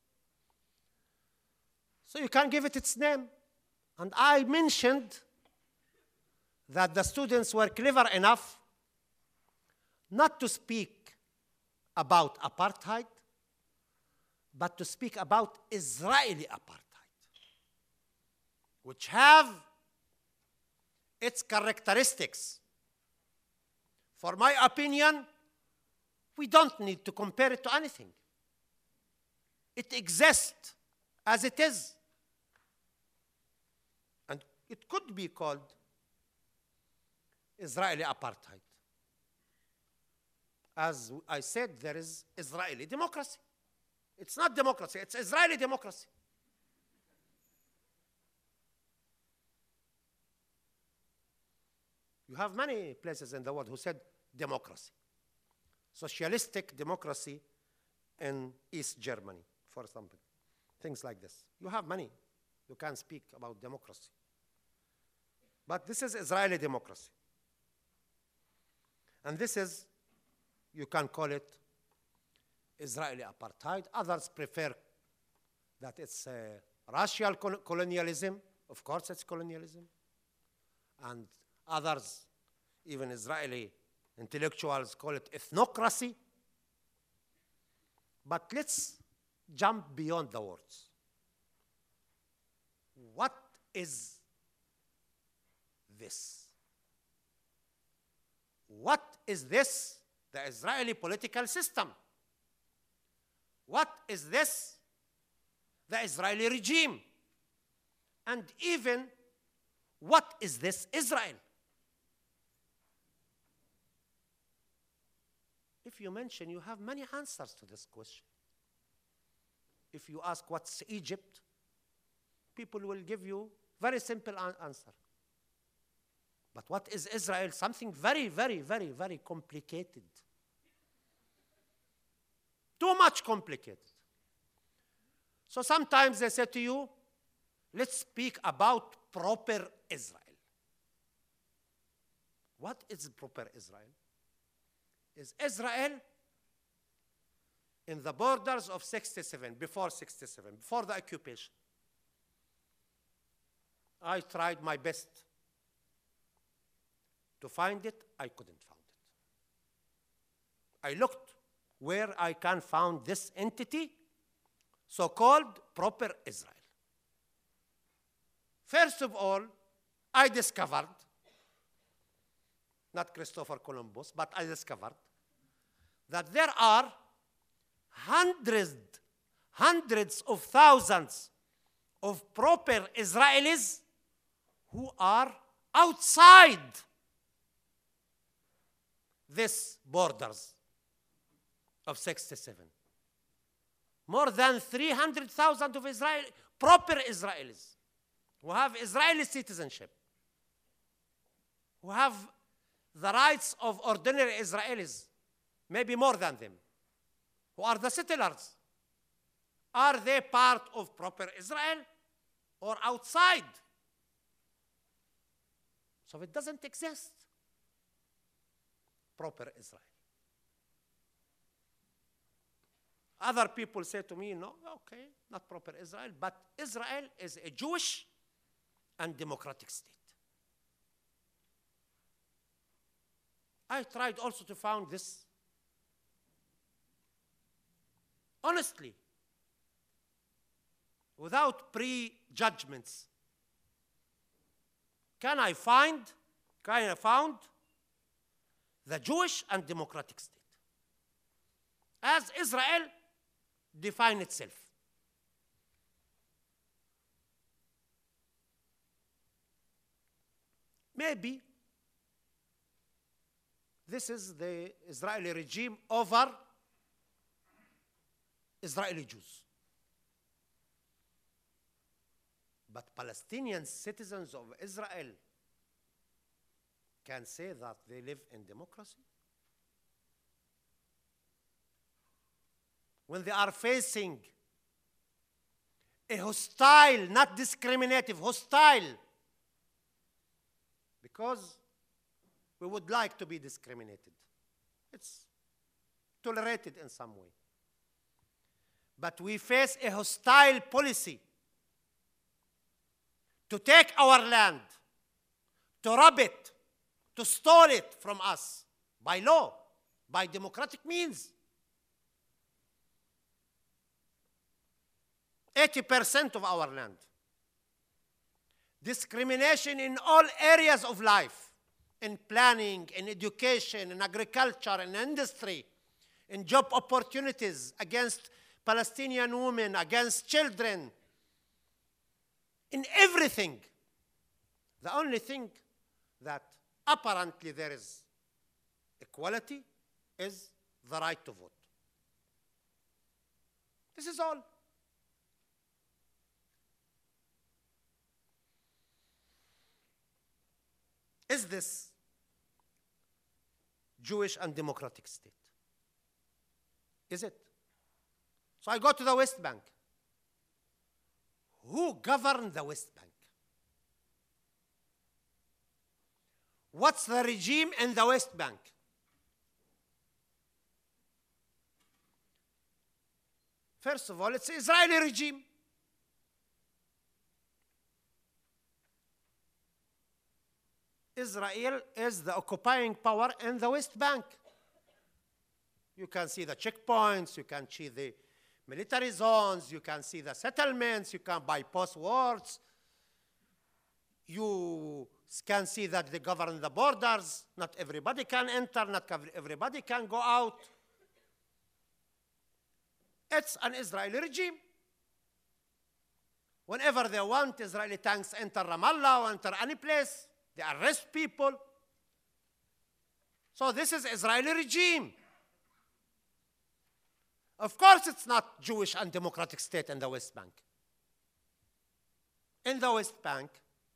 A: So you can give it its name. And I mentioned that the students were clever enough not to speak about apartheid, but to speak about Israeli apartheid, which have its characteristics. For my opinion, we don't need to compare it to anything. It exists as it is. And it could be called Israeli apartheid. As I said, there is Israeli democracy. It's not democracy, it's Israeli democracy. You have many places in the world who said democracy. Socialistic democracy in East Germany, for example. Things like this. You have many. You can speak about democracy. But this is Israeli democracy. And this is, you can call it Israeli apartheid. Others prefer that it's uh, racial colonialism. Of course, it's colonialism. And others, even Israeli intellectuals, call it ethnocracy. But let's jump beyond the words. What is this? What is this? The Israeli political system. What is this? The Israeli regime. And even, what is this Israel? If you mention, you have many answers to this question. If you ask what's Egypt, people will give you very simple an answer. But what is Israel? Something very, very, very, very complicated. Too much complicated. So sometimes they say to you, let's speak about proper Israel. What is proper Israel? Is Israel in the borders of sixty-seven, before sixty-seven, before the occupation. I tried my best to find it. I couldn't find it. I looked where I can find this entity, so-called proper Israel. First of all, I discovered, not Christopher Columbus, but I discovered that there are hundreds, hundreds of thousands of proper Israelis who are outside these borders of sixty-seven. More than three hundred thousand of Israel, proper Israelis who have Israeli citizenship, who have the rights of ordinary Israelis, maybe more than them, who are the settlers. Are they part of proper Israel or outside? So it doesn't exist, proper Israel. Other people say to me, no, okay, not proper Israel, but Israel is a Jewish and democratic state. I tried also to find this honestly, without prejudgments. Can I find, can I found the Jewish and democratic state as Israel define itself? Maybe this is the Israeli regime over Israeli Jews. But Palestinian citizens of Israel can say that they live in democracy? When they are facing a hostile, not discriminative, hostile, because we would like to be discriminated. It's tolerated in some way. But we face a hostile policy to take our land, to rob it, to steal it from us by law, by democratic means. eighty percent of our land. Discrimination in all areas of life, in planning, in education, in agriculture, in industry, in job opportunities against Palestinian women, against children, in everything. The only thing that apparently there is equality is the right to vote. This is all. Is this Jewish and democratic state? Is it? So I go to the West Bank. Who governed the West Bank? What's the regime in the West Bank? First of all, it's the Israeli regime. Israel is the occupying power in the West Bank. You can see the checkpoints, you can see the military zones, you can see the settlements, you can buy post-wars. You can see that they govern the borders. Not everybody can enter, not everybody can go out. It's an Israeli regime. Whenever they want, Israeli tanks enter Ramallah or enter any place. They arrest people. So this is Israeli regime. Of course, it's not Jewish and democratic state in the West Bank. In the West Bank,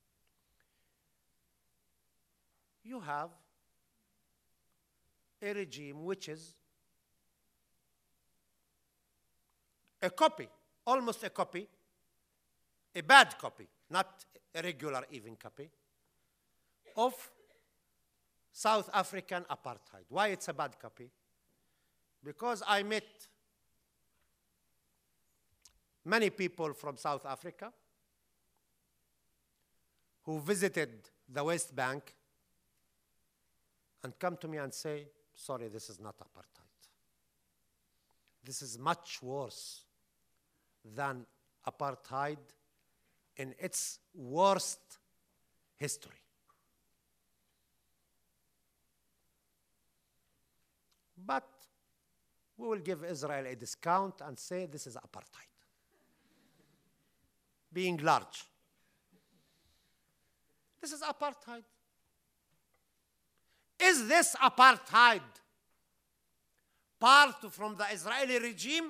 A: you have a regime which is a copy, almost a copy, a bad copy, not a regular even copy, of South African apartheid. Why it's a bad copy? Because I met many people from South Africa who visited the West Bank and come to me and say, sorry, this is not apartheid. This is much worse than apartheid in its worst history. But we will give Israel a discount and say this is apartheid. Being large. This is apartheid. Is this apartheid part from the Israeli regime?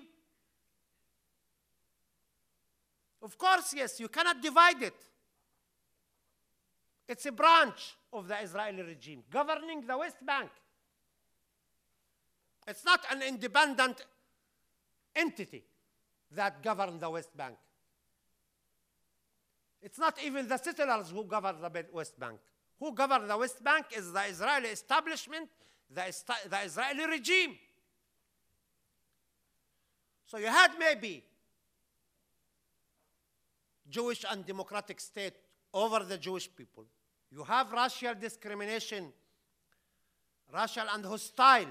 A: Of course, yes. You cannot divide it. It's a branch of the Israeli regime governing the West Bank. It's not an independent entity that governs the West Bank. It's not even the settlers who govern the West Bank. Who governs the West Bank is the Israeli establishment, the, the Israeli regime. So you had maybe Jewish and democratic state over the Jewish people. You have racial discrimination, racial and hostile.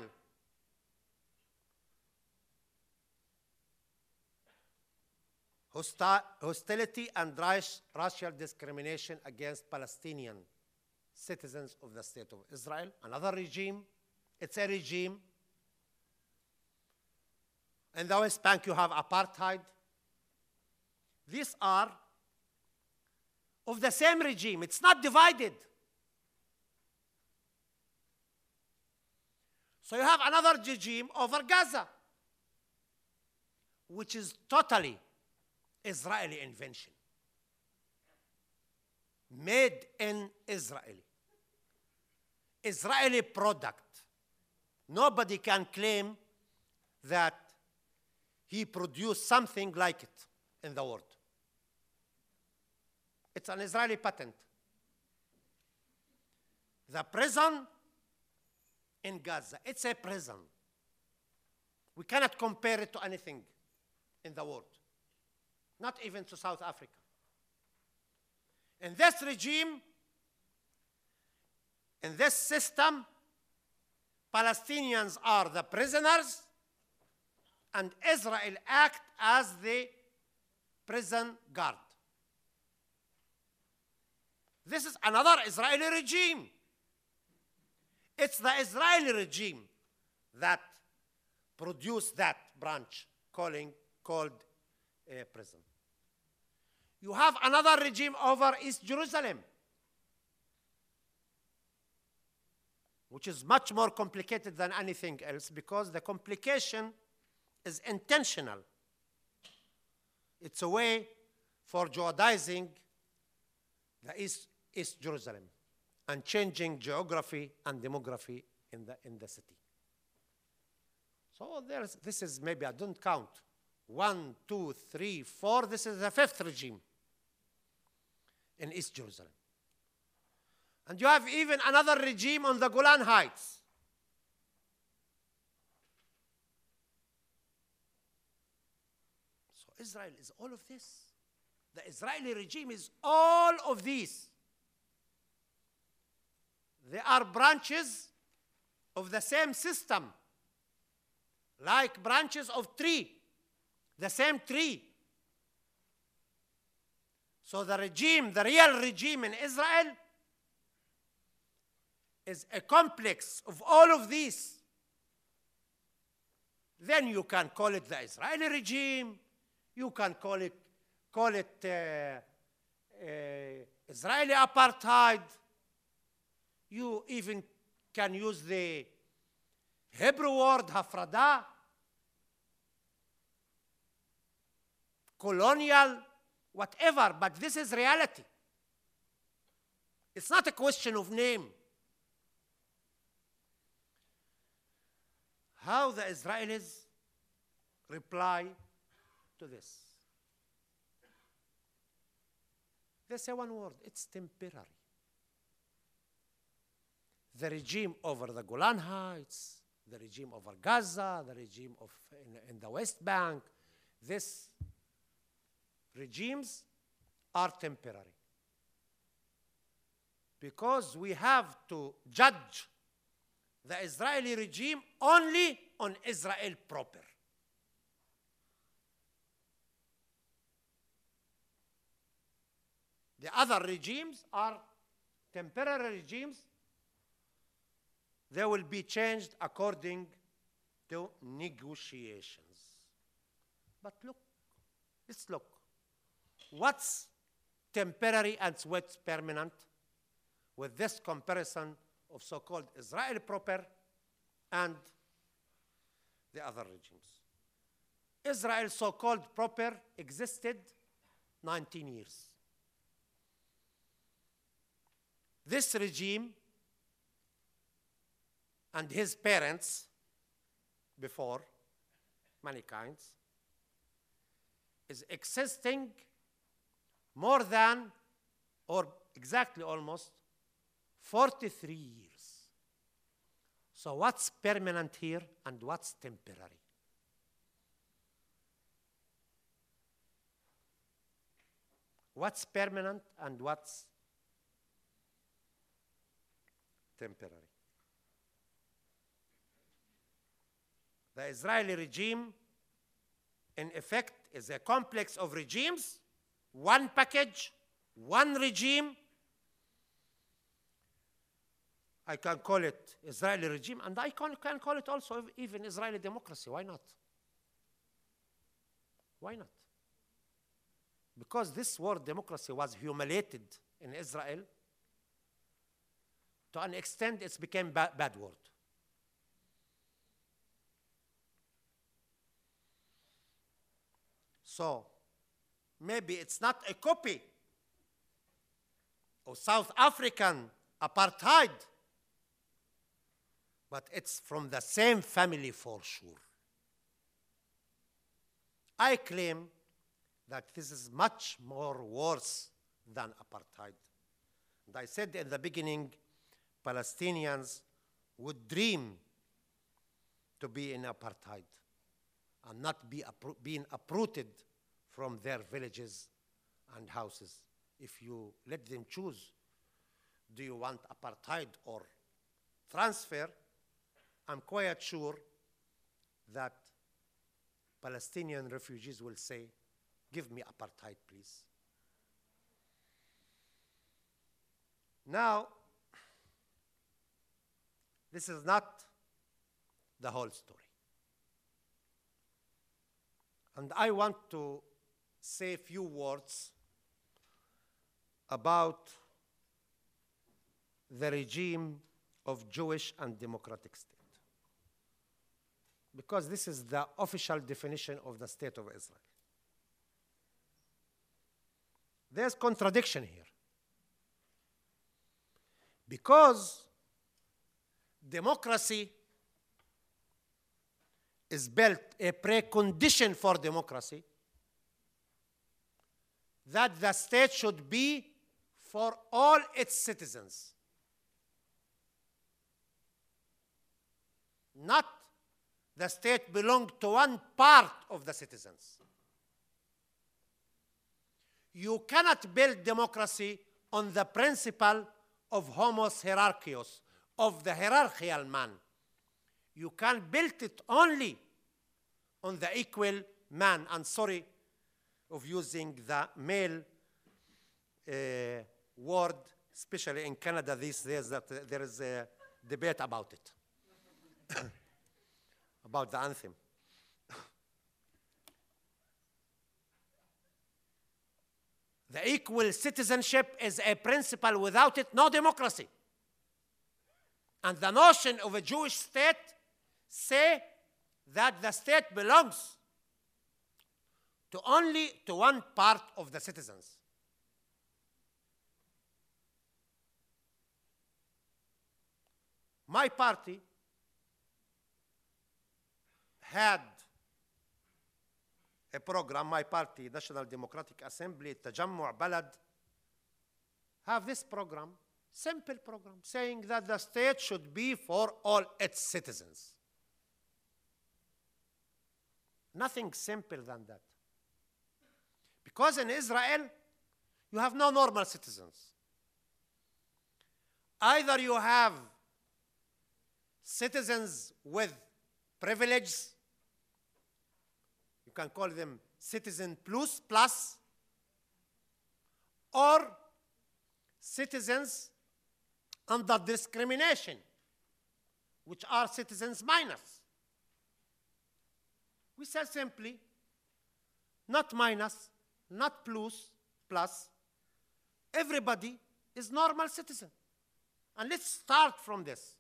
A: Hosti hostility and racial discrimination against Palestinian citizens of the State of Israel. Another regime. It's a regime. In the West Bank, you have apartheid. These are of the same regime. It's not divided. So you have another regime over Gaza. which is totally Israeli invention, made in Israel, Israeli product. Nobody can claim that he produced something like it in the world. It's an Israeli patent. The prison in Gaza, it's a prison. We cannot compare it to anything in the world, not even to South Africa. In this regime, in this system, Palestinians are the prisoners and Israel acts as the prison guard. This is another Israeli regime. It's the Israeli regime that produced that branch calling, called a prison. You have another regime over East Jerusalem, which is much more complicated than anything else because the complication is intentional. It's a way for Judaizing the East, East Jerusalem and changing geography and demography in the, in the city. So there's, this is maybe, I don't count, one, two, three, four, this is the fifth regime in East Jerusalem. And you have even another regime on the Golan Heights. So Israel is all of this. The Israeli regime is all of these. They are branches of the same system, like branches of tree, the same tree. So the regime, the real regime in Israel is a complex of all of these. Then you can call it the Israeli regime, you can call it, call it uh, uh, Israeli apartheid, you even can use the Hebrew word hafrada, colonial, whatever, but this is reality. It's not a question of name. How the Israelis reply to this? They say one word, it's temporary. The regime over the Golan Heights, the regime over Gaza, the regime of in, in the West Bank, these regimes are temporary. Because we have to judge the Israeli regime only on Israel proper. The other regimes are temporary regimes. They will be changed according to negotiations. But look, let's look. What's temporary and what's permanent with this comparison of so-called Israel proper and the other regimes? Israel so-called proper existed nineteen years. This regime and his parents before, many kinds, is existing more than, or exactly almost, forty-three years. So what's permanent here and what's temporary? What's permanent and what's temporary? The Israeli regime, in effect, is a complex of regimes, one package, one regime. I can call it Israeli regime, and I can, can call it also even Israeli democracy. Why not? Why not? Because this word democracy was humiliated in Israel. To an extent, it's became a ba bad word. So maybe it's not a copy of South African apartheid, but it's from the same family for sure. I claim that this is much more worse than apartheid. And I said in the beginning, Palestinians would dream to be in apartheid and not be appro- being uprooted from their villages and houses. If you let them choose, do you want apartheid or transfer? I'm quite sure that Palestinian refugees will say, give me apartheid, please. Now, this is not the whole story. And I want to say a few words about the regime of Jewish and democratic state, because this is the official definition of the state of Israel. There's contradiction here, because democracy is built, a precondition for democracy, that the state should be for all its citizens, not the state belong to one part of the citizens. You cannot build democracy on the principle of homos hierarchios, of the hierarchical man. You can build it only on the equal man. And sorry of using the male uh, word, especially in Canada these days, that uh, there is a debate about it, about the anthem. The equal citizenship is a principle. Without it, no democracy. And the notion of a Jewish state say that the state belongs to only to one part of the citizens. My party had a program, my party, National Democratic Assembly, Tajammu' Balad, have this program, simple program, saying that the state should be for all its citizens. Nothing simple than that. Because in Israel, you have no normal citizens. Either you have citizens with privilege, you can call them citizen plus, plus, or citizens under discrimination, which are citizens minus. We say simply, not minus, not plus, plus, everybody is normal citizen. And let's start from this.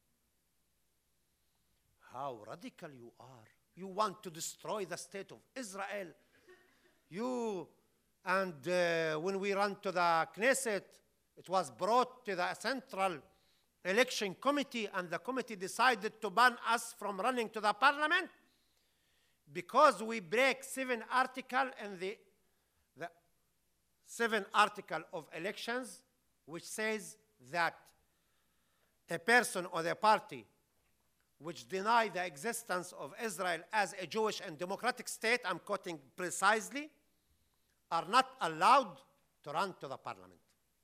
A: How radical you are. You want to destroy the state of Israel. You, and uh, when we ran to the Knesset, it was brought to the Central Election Committee, and the committee decided to ban us from running to the parliament because we break seven article in the, the seven article of elections, which says that a person or a party which deny the existence of Israel as a Jewish and democratic state, I'm quoting precisely, are not allowed to run to the parliament.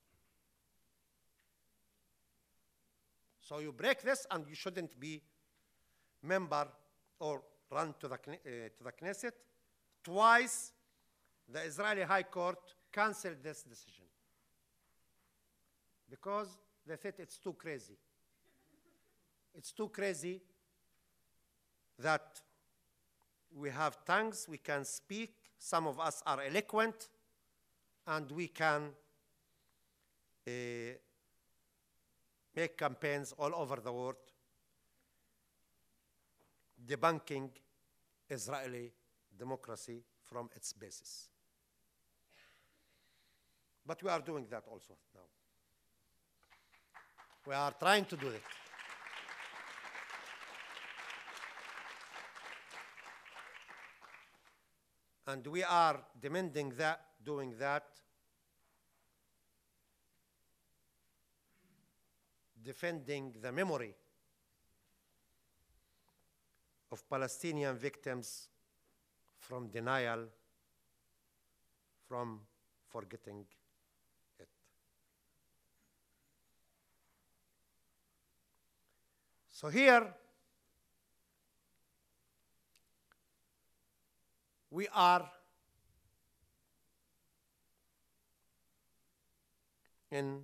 A: So you break this and you shouldn't be member or run to the, uh, to the Knesset. Twice, the Israeli High Court canceled this decision because they said it's too crazy. It's too crazy that we have tongues, we can speak, some of us are eloquent, and we can uh, make campaigns all over the world debunking Israeli democracy from its basis. But we are doing that also now. We are trying to do it. And we are demanding that, doing that, defending the memory of Palestinian victims from denial, from forgetting it. So here, we are in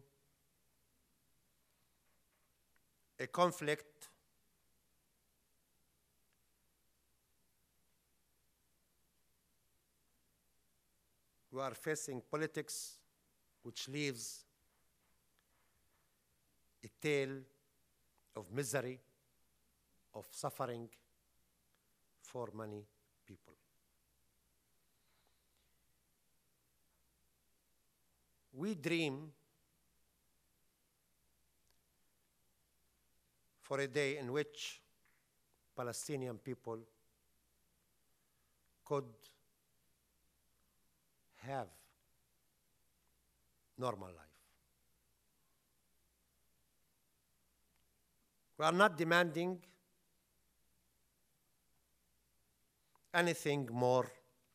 A: a conflict we are facing politics which leaves a tale of misery, of suffering for many people. We dream for a day in which Palestinian people could have normal life. We are not demanding anything more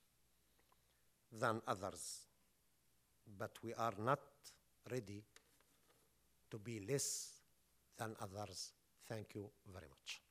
A: than others, but we are not ready to be less than others. Thank you very much.